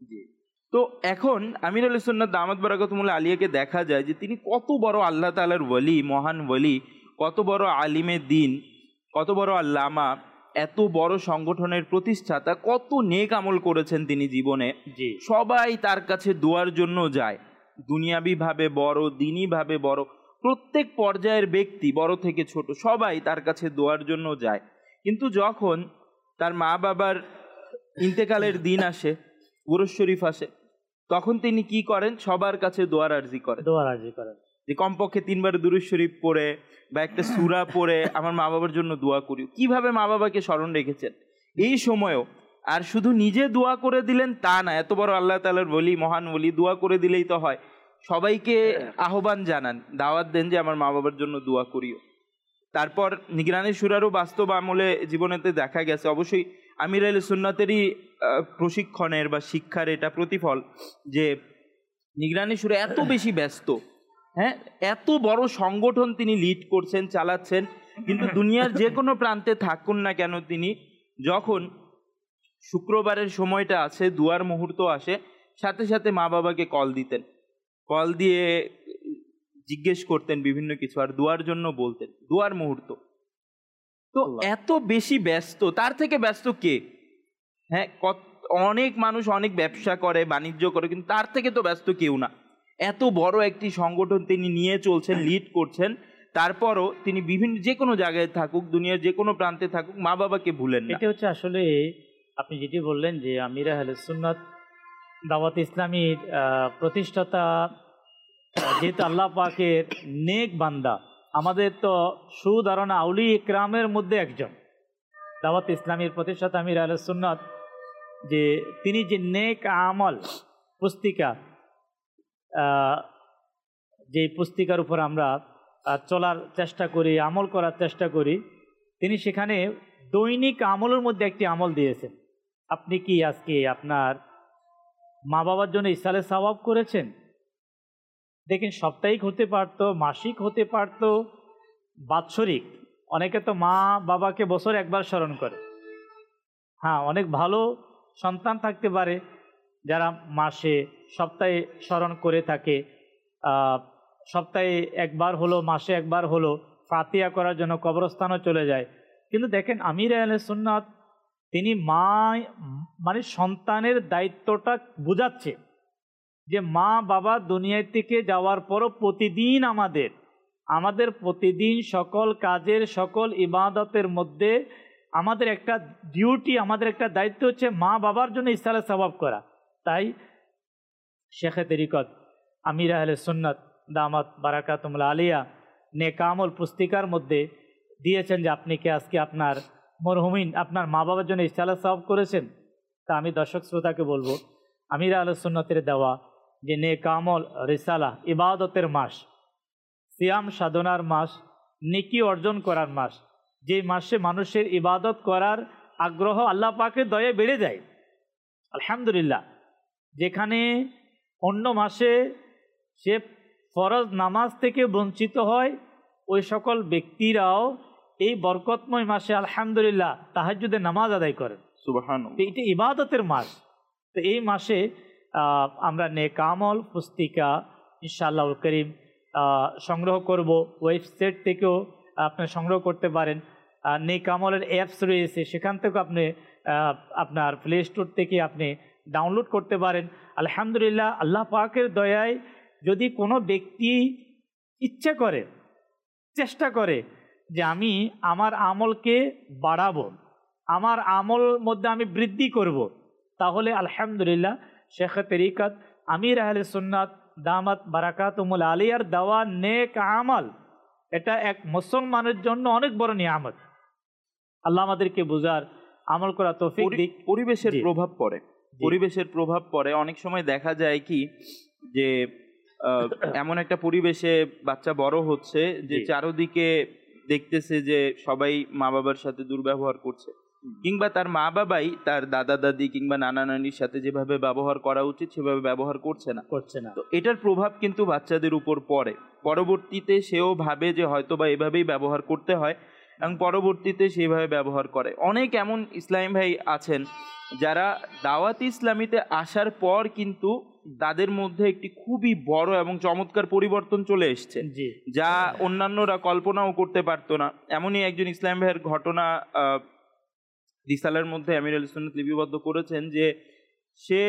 তো এখন আমির আলী সুন্নাত দামাত বারাকাতুহুল আলিয়াকে দেখা যায় যে তিনি কত বড় আল্লাহ তাআলার ওয়ালি, মহান ওয়ালি, কত বড় আলিমে দিন, কত বড় আল্লামা, এত বড় সংগঠনের প্রতিষ্ঠাতা, কত নেক আমল করেছেন তিনি জীবনে। জি। সবাই তার কাছে দোয়ার জন্য যায়, দুনিয়াবি ভাবে বড়, দিনী ভাবে বড়, প্রত্যেক পর্যায়ের ব্যক্তি বড় থেকে ছোট সবাই তার কাছে দোয়ার জন্য যায়। কিন্তু যখন তার মা বাবার ইন্তেকালের দিন আসে, উরস শরীফ আসে, তখন তিনি কি করেন? সবার কাছে দোয়ার আরজি করেন, দোয়ার আরজি করেন যে কমপক্ষে তিনবার দুরূদ শরীফ পড়ে বা একটা সূরা পড়ে আমার মা বাবার জন্য দোয়া করি। কিভাবে মা বাবাকে স্মরণ রেখেছেন এই সময়ও। আর শুধু নিজে দোয়া করে দিলেন তা না, এত বড় আল্লাহ তাআলার ওলি, মহান ওলি, দোয়া করে দিলেই তো হয়, সবাইকে আহ্বান জানান, দাওয়াত দেন যে আমার মা বাবার জন্য দোয়া করিও। তারপর নিগরানি শুরারও বাস্তব আমলে জীবনেতে দেখা গেছে। অবশ্যই আমির আলী সুন্নাতেরই প্রশিক্ষণের বা শিক্ষার এটা প্রতিফল যে নিগরানি শুরা এত বেশি ব্যস্ত, হ্যাঁ, এত বড় সংগঠন তিনি লিড করছেন, চালাচ্ছেন, কিন্তু দুনিয়ার যে কোনো প্রান্তে থাকুন না কেন তিনি যখন শুক্রবারের সময়টা আছে, দুয়ার মুহূর্ত আসে, সাথে সাথে মা বাবাকে কল দিতেন, কল দিয়ে জিজ্ঞেস করতেন বিভিন্ন কিছু, আর দোয়ার জন্য বলতেন, দোয়ার মুহূর্ত। তো এত বেশি ব্যস্ত, তার থেকে ব্যস্ত কে? হ্যাঁ, অনেক মানুষ অনেক ব্যবসা করে, বাণিজ্য করে, কিন্তু তার থেকে তো ব্যস্ত কেউ না। এত বড় একটি সংগঠন তিনি নিয়ে চলছেন, লিড করছেন, তারপরও তিনি বিভিন্ন যে কোনো জায়গায় থাকুক, দুনিয়ার যে কোনো প্রান্তে থাকুক, মা বাবাকে ভুলেন না। এটা হচ্ছে আসলে আপনি যেটি বললেন যে আমির আহলে সুন্নাত দাওয়াত ইসলামীর প্রতিষ্ঠাতা, যেহেতু আল্লাহ পাকের নেক বান্দা, আমাদের তো সুধারণা আউলি ইকরামের মধ্যে একজন দাওয়াত ইসলামীর প্রতিষ্ঠাতা আমির আহলে সুন্নাত, যে তিনি যে নেক আমল পুস্তিকা, যে পুস্তিকার উপর আমরা চলার চেষ্টা করি, আমল করার চেষ্টা করি, তিনি সেখানে দৈনিক আমলের মধ্যে একটি আমল দিয়েছেন। আপনি কি আজকে আপনার মা বাবার জন্য ইসালে সওয়াব করেছেন? দেখেন, সাপ্তাহিক হতে পারতো, মাসিক হতে পারতো, বাৎসরিক। অনেকে তো মা বাবাকে বছরে একবার স্মরণ করে। হ্যাঁ, অনেক ভালো সন্তান থাকতে পারে যারা মাসে, সপ্তাহে স্মরণ করে থাকে, সপ্তাহে একবার হলো, মাসে একবার হলো ফাতিহা করার জন্য কবরস্থানও চলে যায়। কিন্তু দেখেন আমির আহলে সুন্নাত তিনি মা মানে সন্তানের দায়িত্বটা বোঝাচ্ছে যে মা বাবা দুনিয়া থেকে যাওয়ার পরও প্রতিদিন আমাদের আমাদের প্রতিদিন সকল কাজের, সকল ইবাদতের মধ্যে আমাদের একটা ডিউটি, আমাদের একটা দায়িত্ব হচ্ছে মা বাবার জন্য ইসালে সওয়াব করা। তাই শেখে তরিকত আমির আহলে সুন্নাত দামাত বারাকাতুহুল আলিয়া নেক আমল পুস্তিকার মধ্যে দিয়েছেন যে আপনি কি আজকে আপনার মরহুমিন আপনার মা বাবার জন্য ইসালে সওয়াব করেছেন? তা আমি দর্শক শ্রোতাকে বলবো, আমির আহলে সুন্নাতের দেওয়া যে নেক আমল, রিসালা, ইবাদতের মাস, সিয়াম সাধনার মাস, নেকি অর্জন করার মাস, যে মাসে মানুষের ইবাদত করার আগ্রহ আল্লাহ পাকের দয়ায় বেড়ে যায়। আলহামদুলিল্লাহ, যেখানে অন্য মাসে সে ফরজ নামাজ থেকে বঞ্চিত হয়, ওই সকল ব্যক্তিরাও এই বরকতময় মাসে আলহামদুলিল্লাহ তাহাজ্জুদের নামাজ আদায় করেন। সুবহানাল্লাহ, এটা ইবাদতের মাস। তো এই মাসে আমরা নেক আমল পুস্তিকা ইনশাআল্লাহুল করিম সংগ্রহ করব। ওয়েবসাইট থেকেও আপনি সংগ্রহ করতে পারেন, নেক আমলের অ্যাপস রয়েছে, সেখান থেকেও আপনি আপনার প্লে স্টোর থেকে আপনি ডাউনলোড করতে পারেন। আলহামদুলিল্লাহ, আল্লাহ পাকের দয়ায় যদি কোনো ব্যক্তি ইচ্ছা করে, চেষ্টা করে যে আমি আমার আমলকে বাড়াবো, আমার আমল মধ্যে আমি বৃদ্ধি করব, তাহলে আলহামদুলিল্লাহ শেখে তরিকত আমির আহলে সুন্নাত দামাত বারাকাতুহুল আলিয়ার দেওয়া নেক আমল, এটা এক মুসলমানের জন্য অনেক বড় নিয়ামত। আল্লাহ আমাদেরকে বুঝার, আমল করা তৌফিক দিক। পরিবেশের প্রভাব পড়ে, পরিবেশের প্রভাব পড়ে অনেক সময় দেখা যায় কি যে এমন একটা পরিবেশে বাচ্চা বড় হচ্ছে যে চারদিকে দেখতেছে যে সবাই মা বাবার সাথে দুর্ব্যবহার করছে, কিংবা তার মা বাবাই তার দাদা দাদি কিংবা নানা নানির সাথে যেভাবে ব্যবহার করা উচিত সেভাবে ব্যবহার করছে না করছে না তো এটার প্রভাব কিন্তু বাচ্চাদের উপর পড়ে। পরবর্তীতে সেও ভাবে যে হয়তো বা এভাবেই ব্যবহার করতে হয় এবং পরবর্তীতে সেইভাবে ব্যবহার করে। অনেক এমন ইসলামী ভাই আছেন যারা দাওয়াত ইসলামীতে আসার পর কিন্তু তাদের মধ্যে একটি খুবই বড় এবং চমৎকার পরিবর্তন চলে এসছে, যা অন্যান্যরা কল্পনাও করতে পারতো না। এমনই একজন ইসলামী ভাইয়ের ঘটনা রিসালার মধ্যে আমির আল সুন্নাত লিপিবদ্ধ করেছেন যে সে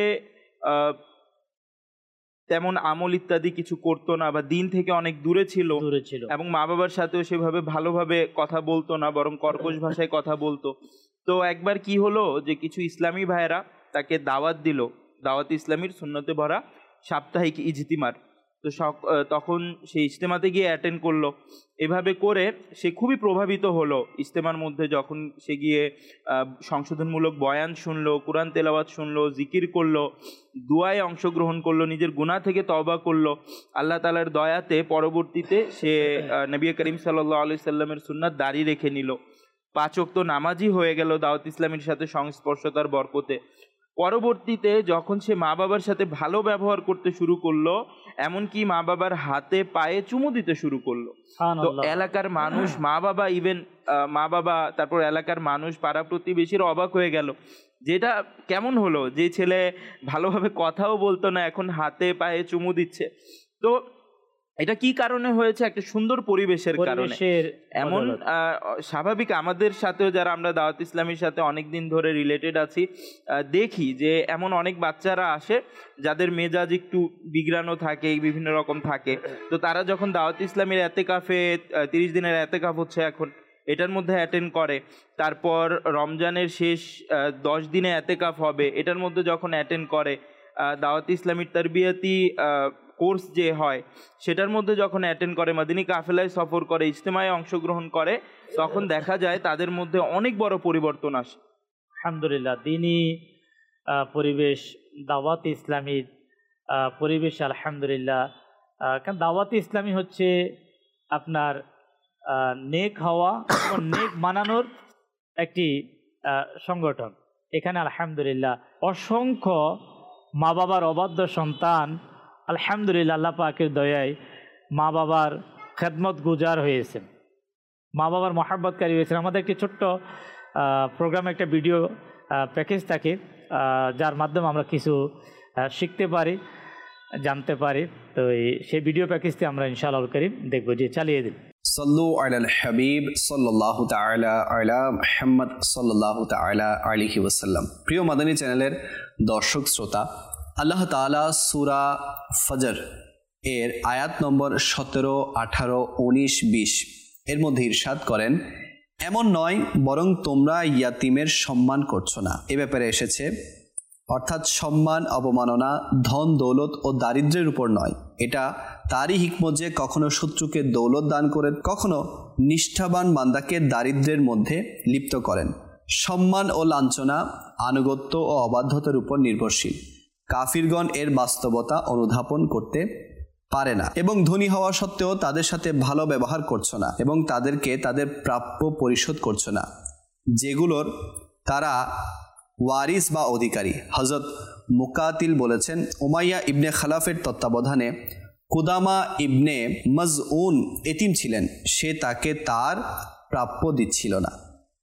তেমন আমল ইত্যাদি কিছু করতো না বা দিন থেকে অনেক দূরে ছিল দূরে ছিল এবং মা বাবার সাথেও সেভাবে ভালোভাবে কথা বলতো না, বরং কর্কশ ভাষায় কথা বলতো। তো একবার কি হলো যে কিছু ইসলামী ভাইয়েরা তাকে দাওয়াত দিল, দাওয়াত ইসলামীর সুন্নতে ভরা সাপ্তাহিক ইজতিমার। তো তখন সে ইজতেমাতে গিয়ে অ্যাটেন্ড করলো। এভাবে করে সে খুবই প্রভাবিত হলো। ইজতেমার মধ্যে যখন সে গিয়ে সংশোধনমূলক বয়ান শুনলো, কোরআন তেলাওয়াত শুনলো, জিকির করলো, দুয়ায় অংশগ্রহণ করলো, নিজের গুনাহ থেকে তওবা করলো, আল্লাহ তাআলার দয়াতে পরবর্তীতে সে নবী করিম সাল্লাল্লাহু আলাইহি সাল্লামের সুন্নাত দাঁড়ি রেখে নিল, পাঁচ ওয়াক্ত নামাজি হয়ে গেল দাওয়াত ইসলামীর সাথে সংস্পর্শতার বরকতে। পরবর্তীতে যখন সে মা বাবার সাথে ভালো ব্যবহার করতে শুরু করলো, এমনকি মা বাবার হাতে পায়ে চুমু দিতে শুরু করলো। তো এলাকার মানুষ, মা বাবা, ইভেন মা বাবা, তারপর এলাকার মানুষ, পাড়া প্রতিবেশীর অবাক হয়ে গেল, যেটা কেমন হলো, যে ছেলে ভালোভাবে কথাও বলতো না এখন হাতে পায়ে চুমু দিচ্ছে। তো এটা কি কারণে হয়েছে? একটা সুন্দর পরিবেশের কারণে। এমন স্বাভাবিক আমাদের সাথেও যারা আমরা দাওয়াত ইসলামীর সাথে অনেক দিন ধরে রিলেটেড আছি, দেখি যে এমন অনেক বাচ্চারা আসে যাদের মেজাজ একটু বিগড়ানো থাকে, বিভিন্ন রকম থাকে। তো তারা যখন দাওয়াত ইসলামীর এতেকাফে, তিরিশ দিনের এতেকাফ হচ্ছে এখন, এটার মধ্যে অ্যাটেন্ড করে, তারপর রমজানের শেষ দশ দিনে এতেকাফ হবে, এটার মধ্যে যখন অ্যাটেন্ড করে, দাওয়াত ইসলামীর তারবিয়াতি কোর্স যে হয় সেটার মধ্যে যখন অ্যাটেন্ড করে, মাদিনী কাফেলায় সফর করে, ইজতেমায় অংশগ্রহণ করে, তখন দেখা যায় তাদের মধ্যে অনেক বড় পরিবর্তন আসে। আলহামদুলিল্লাহ, দ্বীনি পরিবেশ, দাওয়াত ইসলামীর পরিবেশ, আলহামদুলিল্লাহ। কারণ দাওয়াত ইসলামী হচ্ছে আপনার নেক হওয়া এবং নেক মানানোর একটি সংগঠন। এখানে আলহামদুলিল্লাহ অসংখ্য মা বাবার অবাধ্য সন্তান আলহামদুলিল্লাহ আল্লাহ পাকের দয়ায় মা বাবার খেদমত গুজার হয়েছেন, মা বাবার মহাব্বতকারী হয়েছেন। আমাদের একটি ছোট্ট প্রোগ্রামে একটা ভিডিও প্যাকেজ থাকে, যার মাধ্যমে আমরা কিছু শিখতে পারি, জানতে পারি। তো সেই ভিডিও প্যাকেজটি আমরা ইনশাআল্লাহ করিম দেখবো। যে চালিয়ে দিন। সাল্লু আলাল হাবিব সাল্লাল্লাহু তাআলা আলা মুহাম্মদ সাল্লাল্লাহু তাআলা আলাইহি ওয়াসাল্লাম। প্রিয় মাদানী চ্যানেলের দর্শক শ্রোতা, আল্লাহ তাআলা সূরা ফজর এর আয়াত নম্বর সতেরো, আঠারো, উনিশ, বিশ এর মধ্যে ইরশাদ করেন, এমন নয় বরং তোমরা ইয়াতিমের সম্মান করছো না। এ ব্যাপারে এসেছে, অর্থাৎ সম্মান, অবমাননা, ধন দৌলত ও দারিদ্র্যের উপর নয়। এটা তারই হিকমত যে কখনো শত্রুকে দৌলত দান করেন, কখনো নিষ্ঠাবান বান্দাকে দারিদ্র্যের মধ্যে লিপ্ত করেন। সম্মান ও লাঞ্ছনা আনুগত্য ও অবাধ্যতার উপর নির্ভরশীল। কাফিরগণ এর বাস্তবতা অনুধাবন করতে পারে না এবং ধনী হওয়া সত্ত্বেও তাদের সাথে ভালো ব্যবহার করছো না এবং তাদেরকে তাদের প্রাপ্য পরিশোধ করছো না, যেগুলোর তারা ওয়ারিস বা অধিকারী। হযরত মুকাতিল বলেছেন, উমাইয়া ইবনে খালাফের তত্ত্বাবধানে কুদামা ইবনে মাজউন এতিম ছিলেন, সে তাকে তার প্রাপ্য দিচ্ছিল না।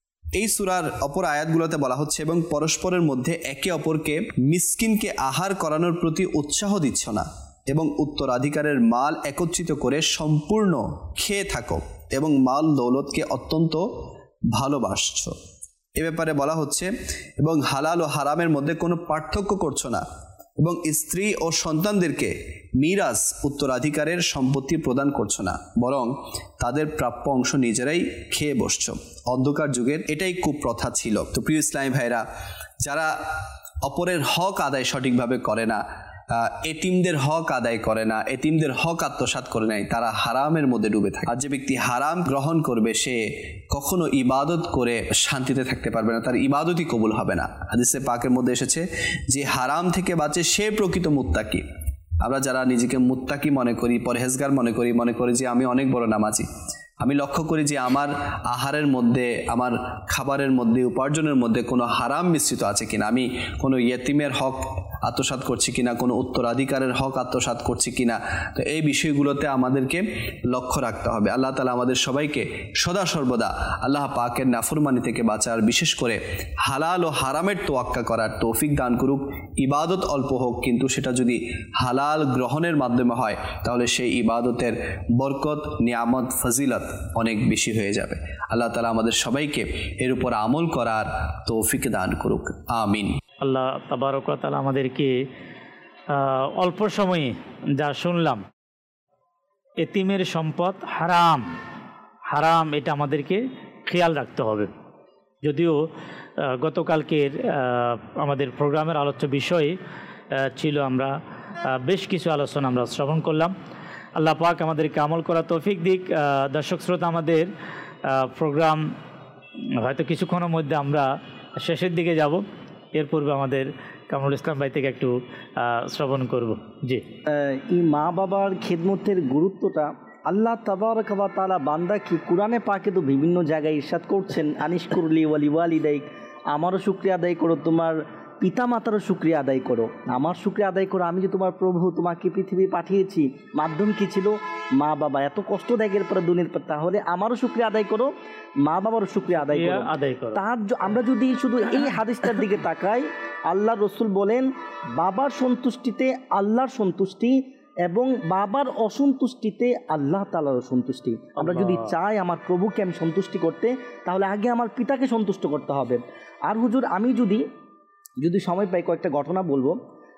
এই সূরার অপর আয়াতগুলোতে বলা হচ্ছে, এবং পরস্পরের মধ্যে একে অপরকে মিসকিনকে আহার করানোর প্রতি উৎসাহ দিচ্ছ না এবং উত্তরাধিকারের মাল একত্রিত করে সম্পূর্ণ খেয়ে থাকো এবং মাল দৌলতকে অত্যন্ত ভালোবাসছ। এ ব্যাপারে বলা হচ্ছে, এবং হালাল ও হারামের মধ্যে কোনো পার্থক্য করছো না এবং স্ত্রী ও সন্তানদেরকে মিরাস উত্তরাধিকারের সম্পত্তি প্রদান করছো না, বরং তাদের প্রাপ্য অংশ নিজেরাই খেয়ে বসছো। অন্ধকার যুগের এটাই কুপ্রথা ছিল। তো প্রিয় ইসলামী ভাইরা, যারা অপরের হক আদায় সঠিকভাবে করে না এতিমদের হক আদায় করে না, এতিমদের হক আত্মসাৎ করে নাই, তারা হারামের মধ্যে ডুবে থাকে। আর যে ব্যক্তি হারাম গ্রহণ করবে সে কখনো ইবাদত করে শান্তিতে থাকতে পারবে না, তার ইবাদতই কবুল হবে না। হাদিসে পাকের মধ্যে এসেছে যে হারাম থেকে বাঁচে সে প্রকৃত মুত্তাকি। আমরা যারা নিজেকে মুত্তাকি মনে করি, পরহেজগার মনে করি, মনে করি যে আমি অনেক বড় নামাজি, আমি লক্ষ্য করি যে আমার আহারের মধ্যে, আমার খাবারের মধ্যে, উপার্জনের মধ্যে কোনো হারাম মিশ্রিত আছে কিনা, আমি কোনো ইয়েতিমের হক আত্মসাৎ করছি কিনা, কোনো উত্তরাধিকারের হক আত্মসাৎ করছি কিনা। তো এই বিষয়গুলোতে আমাদেরকে লক্ষ্য রাখতে হবে। আল্লাহ তাআলা আমাদের সবাইকে সদা সর্বদা আল্লাহ পাকের নাফরমানি থেকে বাঁচার, বিশেষ করে হালাল ও হারামের তোয়াক্কা করার তৌফিক দান করুক। ইবাদত অল্প হোক, কিন্তু সেটা যদি হালাল গ্রহণের মাধ্যমে হয় তাহলে সেই ইবাদতের বরকত, নিয়ামত, ফজিলত অনেক বেশি হয়ে যাবে। আল্লাহ তাআলা আমাদের সবাইকে এর উপর আমল করার তৌফিক দান করুক, আমিন। আল্লাহ তাবারক ওয়া তাআলা আমাদেরকে অল্প সময়ে যা শুনলাম, এতিমের সম্পদ হারাম, হারাম এটা আমাদেরকে খেয়াল রাখতে হবে। যদিও গতকালকের আমাদের প্রোগ্রামের আলোচ্য বিষয় ছিল, আমরা বেশ কিছু আলোচনা আমরা শ্রবণ করলাম। আল্লাহ পাক আমাদেরকে আমল করা তৌফিক দিক। দর্শক শ্রোতা, আমাদের প্রোগ্রাম হয়তো কিছুক্ষণের মধ্যে আমরা শেষের দিকে যাব। এর পূর্বে আমাদের কামরুল ইসলাম ভাই থেকে একটু শ্রবণ করব। জি, এই মা বাবার খেদমতের গুরুত্বটা আল্লাহ তাবারক ওয়া তাআলা বান্দাকে কুরআনে পাকে তো বিভিন্ন জায়গায় ইরশাদ করছেন, আনিশকুরলি ওয়ালি ওয়ালিদাইক, আমারও শুকরিয়া আদায় করো, তোমার পিতা মাতারও শুকরিয়া আদায় করো। আমার শুকরিয়া আদায় করো, আমি যে তোমার প্রভু, তোমাকে পৃথিবী পাঠিয়েছি, মাধ্যম কী ছিল? মা বাবা। এত কষ্ট দেয় এরপরে দুনিয়ার পর, তাহলে আমারও শুকরিয়া আদায় করো, মা বাবারও শুকরিয়া আদায় করো আদায় করো। তার আমরা যদি শুধু এই হাদিসটার দিকে তাকাই, আল্লাহ রসুল বলেন বাবার সন্তুষ্টিতে আল্লাহর সন্তুষ্টি এবং বাবার অসন্তুষ্টিতে আল্লাহ তাআলার অসন্তুষ্টি। আমরা যদি চাই আমার প্রভুকে আমি সন্তুষ্টি করতে, তাহলে আগে আমার পিতাকে সন্তুষ্ট করতে হবে। আর হুজুর, আমি যদি যদি সময় পাই কয়েকটা ঘটনা বলবো।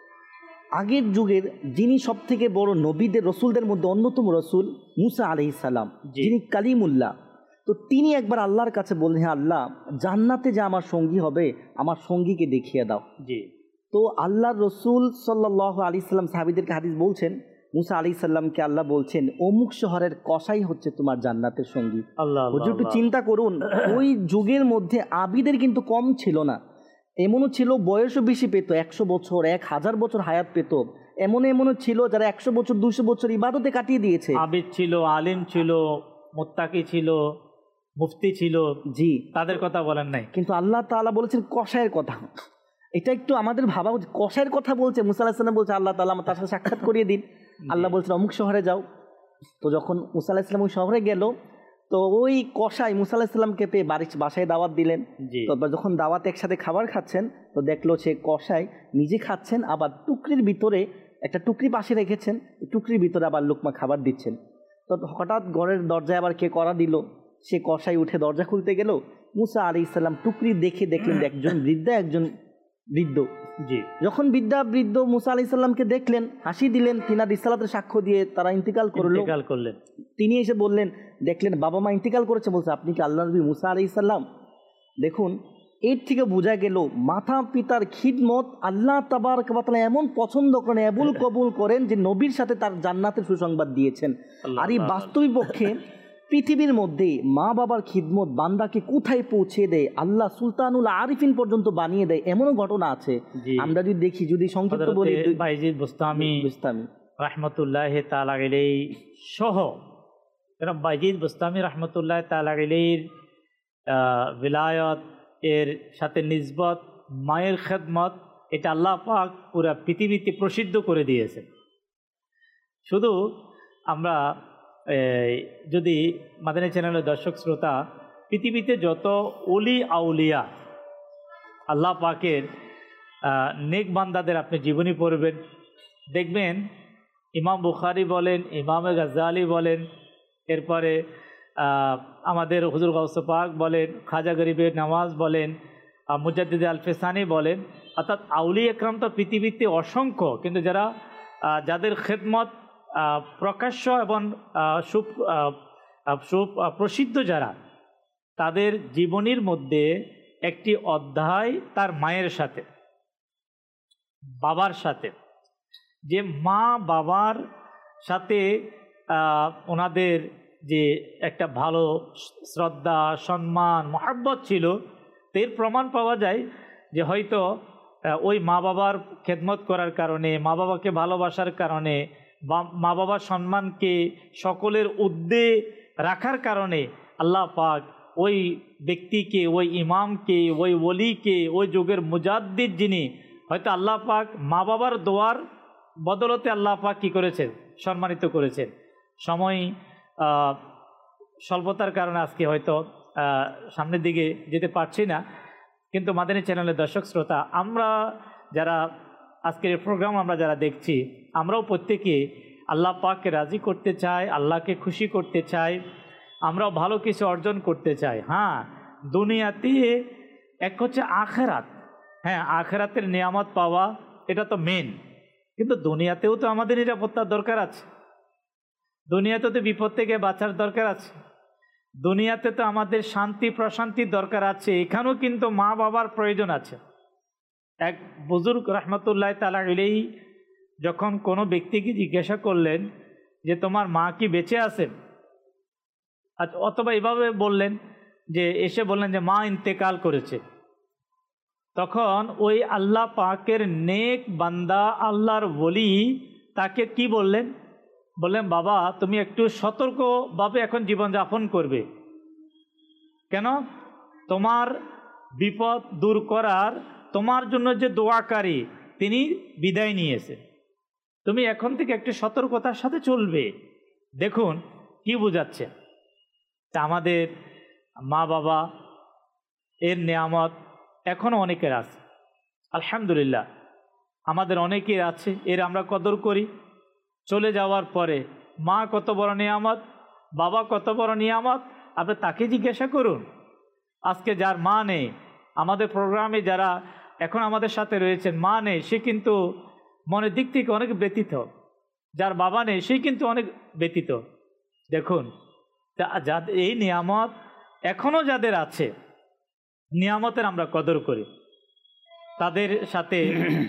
আগের যুগের যিনি সব থেকে বড় নবীদের, রসুলদের মধ্যে অন্যতম রসুল মুসা আলাইহিস সালাম, যিনি কালিমুল্লাহ, তো তিনি একবার আল্লাহর কাছে বললেন, হ্যাঁ আল্লাহ, জান্নাতে যে আমার সঙ্গী হবে, আমার সঙ্গীকে দেখিয়ে দাও। জি। তো আল্লাহর রসুল সাল্লাল্লাহু আলাইহি সাল্লাম সাহাবীদেরকে হাদিস বলছেন, মুসা আলাইহিস সালামকে আল্লাহ বলছেন, অমুক শহরের কসাই হচ্ছে তোমার জান্নাতের সঙ্গী। আল্লাহ, হুজুর একটু চিন্তা করুন, ওই যুগের মধ্যে আবিদের কিন্তু কম ছিল না, এমনও ছিল বয়সও বেশি পেত, একশো বছর এক হাজার বছর হায়াত পেত, এমন এমনও ছিল যারা একশো বছর দুশো বছর ইবাদতে কাটিয়ে দিয়েছে। আবিদ ছিল, আলিম ছিল, মুত্তাকি ছিল, মুফতি ছিল। জি, তাদের কথা বলেন নাই, কিন্তু আল্লাহ তাআলা বলেছেন কসাইয়ের কথা। এটা একটু আমাদের ভাবা উচিত, কসাইয়ের কথা বলছে মুসা আলাইহিস সালাম, বলছে আল্লাহ তাআলা তার সাথে সাক্ষাৎ করিয়ে দিন। আল্লাহ বলছেন অমুক শহরে যাও। তো যখন মুসা আলাইহিস সালাম ওই শহরে গেল, তো ওই কসাই মুসা আলাইহিস সালামকে পেয়ে বাড়ি বাসায় দাওয়াত দিলেন। তো যখন দাওয়াত একসাথে খাবার খাচ্ছেন, তো দেখলো সে কসাই নিজে খাচ্ছেন, আবার টুকরির ভিতরে একটা টুকরি পাশে রেখেছেন, টুকরির ভিতরে আবার লোকমা খাবার দিচ্ছেন। তো হঠাৎ ঘরের দরজায় আবার কে কড়া দিল, সে কসাই উঠে দরজা খুলতে গেল। মুসা আলাইহিস সালাম টুকরি দেখে দেখলেন একজন বৃদ্ধা, একজন বৃদ্ধ। জি, যখন বৃদ্ধা বৃদ্ধ মুসা আলাইহিস সালামকে দেখলেন, হাসি দিলেন, তিনার রিসালাতের সাক্ষ্য দিয়ে তারা ইন্তিকাল করলেন। তিনি এসে বললেন, দেখলেন বাবা মা ইন্তিকাল করেছে, বলছে আপনি কি আল্লাহর নবী মুসা আলাইহিস সালাম? দেখুন, এর থেকে বোঝা গেল মাতা পিতার খিদমত আল্লাহ তাবারক ওয়া তাআলা এমন পছন্দ করেন, এবুল কবুল করেন যে নবীর সাথে তার জান্নাতের সুসংবাদ দিয়েছেন। আর এই বাস্তবিক পক্ষে পৃথিবীর মধ্যে মা বাবার খিদমত বান্দাকে কোথায় পৌঁছে দেয়, আল্লাহ সুলতানুল আরিফিন পর্যন্ত বানিয়ে দেয়, এমনও ঘটনা আছে। আমরা যদি দেখি, যদি সংক্ষিপ্ত বলি, বাইজিদ বুস্তামি বুস্তামি রাহমাতুল্লাহ তাআলা আলাইহি সহ, কারণ বাইজিদ বুস্তামি রাহমাতুল্লাহ তাআলা আলাইহির বিলায়ত এর সাথে নিসবত, মায়ের খেদমত, এটা আল্লাহ পাক পুরা পৃথিবীতে প্রসিদ্ধ করে দিয়েছে। শুধু আমরা যদি মাদানী চ্যানেলের দর্শক শ্রোতা, পৃথিবীতে যত ওলি আউলিয়া আল্লাহ পাকের নেক বান্দাদের আপনি জীবনী পড়বেন, দেখবেন ইমাম বুখারী বলেন, ইমাম গাজ্জালি বলেন, এরপরে আমাদের হুজুর গাউসে পাক বলেন, খাজা গরিবের নওয়াজ বলেন, মুজাদ্দিদ আল-ফিসানি বলেন, অর্থাৎ আউলিয়া একরাম তো পৃথিবীতে অসংখ্য, কিন্তু যারা যাদের খেদমত প্রকাশ্য এবং সুপ সুপ প্রসিদ্ধ, যারা তাদের জীবনীর মধ্যে একটি অধ্যায় তার মায়ের সাথে, বাবার সাথে, যে মা বাবার সাথে ওনাদের যে একটা ভালো শ্রদ্ধা, সম্মান, মহব্বত ছিল, এর প্রমাণ পাওয়া যায় যে হয়তো ওই মা বাবার খেদমত করার কারণে, মা বাবাকে ভালোবাসার কারণে, মা বাবার সম্মানকে সকলের ঊর্ধ্বে রাখার কারণে আল্লাহ পাক ওই ব্যক্তিকে, ওই ইমামকে, ওই ওলিকে, ওই যুগের মুজাদ্দিদ যিনি, হয়তো আল্লাহ পাক মা বাবার দোয়ার বদলতে আল্লাহ পাক কী করেছেন, সম্মানিত করেছেন। সময় স্বল্পতার কারণে আজকে হয়তো সামনের দিকে যেতে পারছি না, কিন্তু মাদানী চ্যানেলের দর্শক শ্রোতা, আমরা যারা আজকের এই প্রোগ্রাম আমরা যারা দেখছি, আমরাও প্রত্যেকে আল্লাহ পাককে রাজি করতে চাই, আল্লাহকে খুশি করতে চাই, আমরাও ভালো কিছু অর্জন করতে চাই। হ্যাঁ, দুনিয়াতে এক হচ্ছে আখেরাত, হ্যাঁ আখেরাতের নিয়ামত পাওয়া এটা তো মেন, কিন্তু দুনিয়াতেও তো আমাদের নিরাপত্তার দরকার আছে, দুনিয়াতে তো বিপদ থেকে বাঁচার দরকার আছে, দুনিয়াতে তো আমাদের শান্তি প্রশান্তির দরকার আছে, এখানেও কিন্তু মা বাবার প্রয়োজন আছে। এক বুজুর্গ রহমতুল্লাহ তাআলা আলাইহি যখন কোনো ব্যক্তিকে জিজ্ঞাসা করলেন যে তোমার মা কি বেঁচে আছেন, অথবা এভাবে বললেন যে এসে বললেন যে মা ইন্তেকাল করেছে, তখন ওই আল্লাহ পাকের নেক বান্দা আল্লাহর ওলি তাকে কি বললেন, বললেন বাবা তুমি একটু সতর্কভাবে এখন জীবনযাপন করবে, কেন তোমার বিপদ দূর করার তোমার জন্য যে দোয়াকারী তিনি বিদায় নিয়েছে, তুমি এখন থেকে একটু সতর্কতার সাথে চলবে। দেখুন কি বোঝাচ্ছে, তা আমাদের মা বাবা এর নেয়ামত এখনও অনেকের আছে, আলহামদুলিল্লাহ আমাদের অনেকের আছে, এর আমরা কদর করি। চলে যাওয়ার পরে মা কত বড় নিয়ামত, বাবা কত বড় নিয়ামত, আপনি তাকে জিজ্ঞাসা করুন। আজকে যার মা নেই, আমাদের প্রোগ্রামে যারা এখন আমাদের সাথে রয়েছেন, মা নেই, সে কিন্তু মনের দিক থেকে অনেক ব্যতীত, যার বাবা নেই সে কিন্তু অনেক ব্যতীত। দেখুন যাদের এই নিয়ামত এখনও যাদের আছে, নিয়ামতের আমরা কদর করি, তাদের সাথে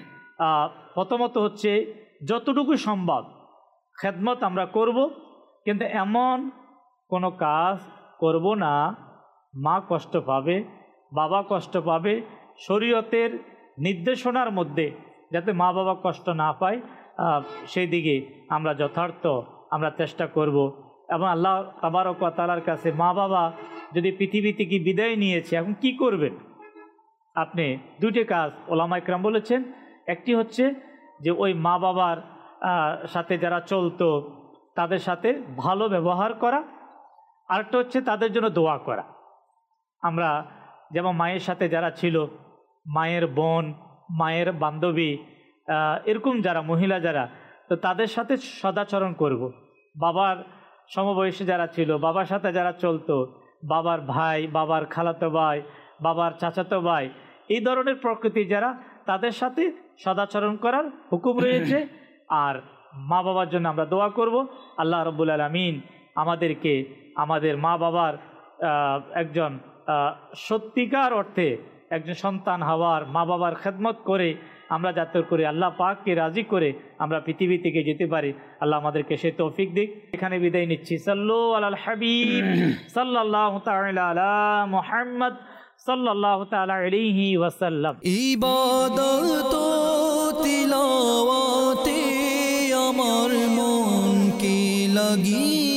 প্রথমত হচ্ছে যতটুকু সম্ভব খেদমত আমরা করব, কিন্তু এমন কোনো কাজ করব না মা কষ্ট পাবে, বাবা কষ্ট পাবে, শরীয়তের নির্দেশনার মধ্যে যাতে মা বাবা কষ্ট না পায় সেই দিকে আমরা যথার্থ আমরা চেষ্টা করব। এবং আল্লাহ তাবারক ওয়া তাআলার কাছে মা বাবা যদি পৃথিবী থেকে বিদায় নিয়েছে, এখন কি করবেন আপনি? দুটি কাজ ওলামা ইকরাম বলেছেন, একটি হচ্ছে যে ওই মা বাবার সাথে যারা চলতো তাদের সাথে ভালো ব্যবহার করা, আরেকটা হচ্ছে তাদের জন্য দোয়া করা। আমরা যেমন মায়ের সাথে যারা ছিল, মায়ের বোন, মায়ের বান্ধবী, এরকম যারা মহিলা যারা, তো তাদের সাথে সদাচরণ করব। বাবার সমবয়সী যারা ছিল, বাবার সাথে যারা চলতো, বাবার ভাই, বাবার খালাতো ভাই, বাবার চাচাতো ভাই, এই ধরনের প্রকৃতি যারা, তাদের সাথে সদাচরণ করার হুকুম রয়েছে। আর মা বাবার জন্য আমরা দোয়া করব, আল্লাহ রাব্বুল আলামিন আমাদেরকে আমাদের মা বাবার একজন সত্যিকার অর্থে একজন সন্তান হওয়ার, মা বাবার খেদমত করে আমরা যাতে করে আল্লাহ পাককে রাজি করে আমরা পৃথিবী থেকে যেতে পারি। আল্লাহ আমাদেরকে সে তৌফিক দিক। এখানে বিদায় নিচ্ছি। সাল্লু আলাল হাবিব সাল্লাল্লাহু তাআলা আলা মুহাম্মদ সাল্লাল্লাহু তাআলা আলাইহি ওয়াসাল্লাম। ইবাদত তিলাওয়াতে আমার মন কি লাগি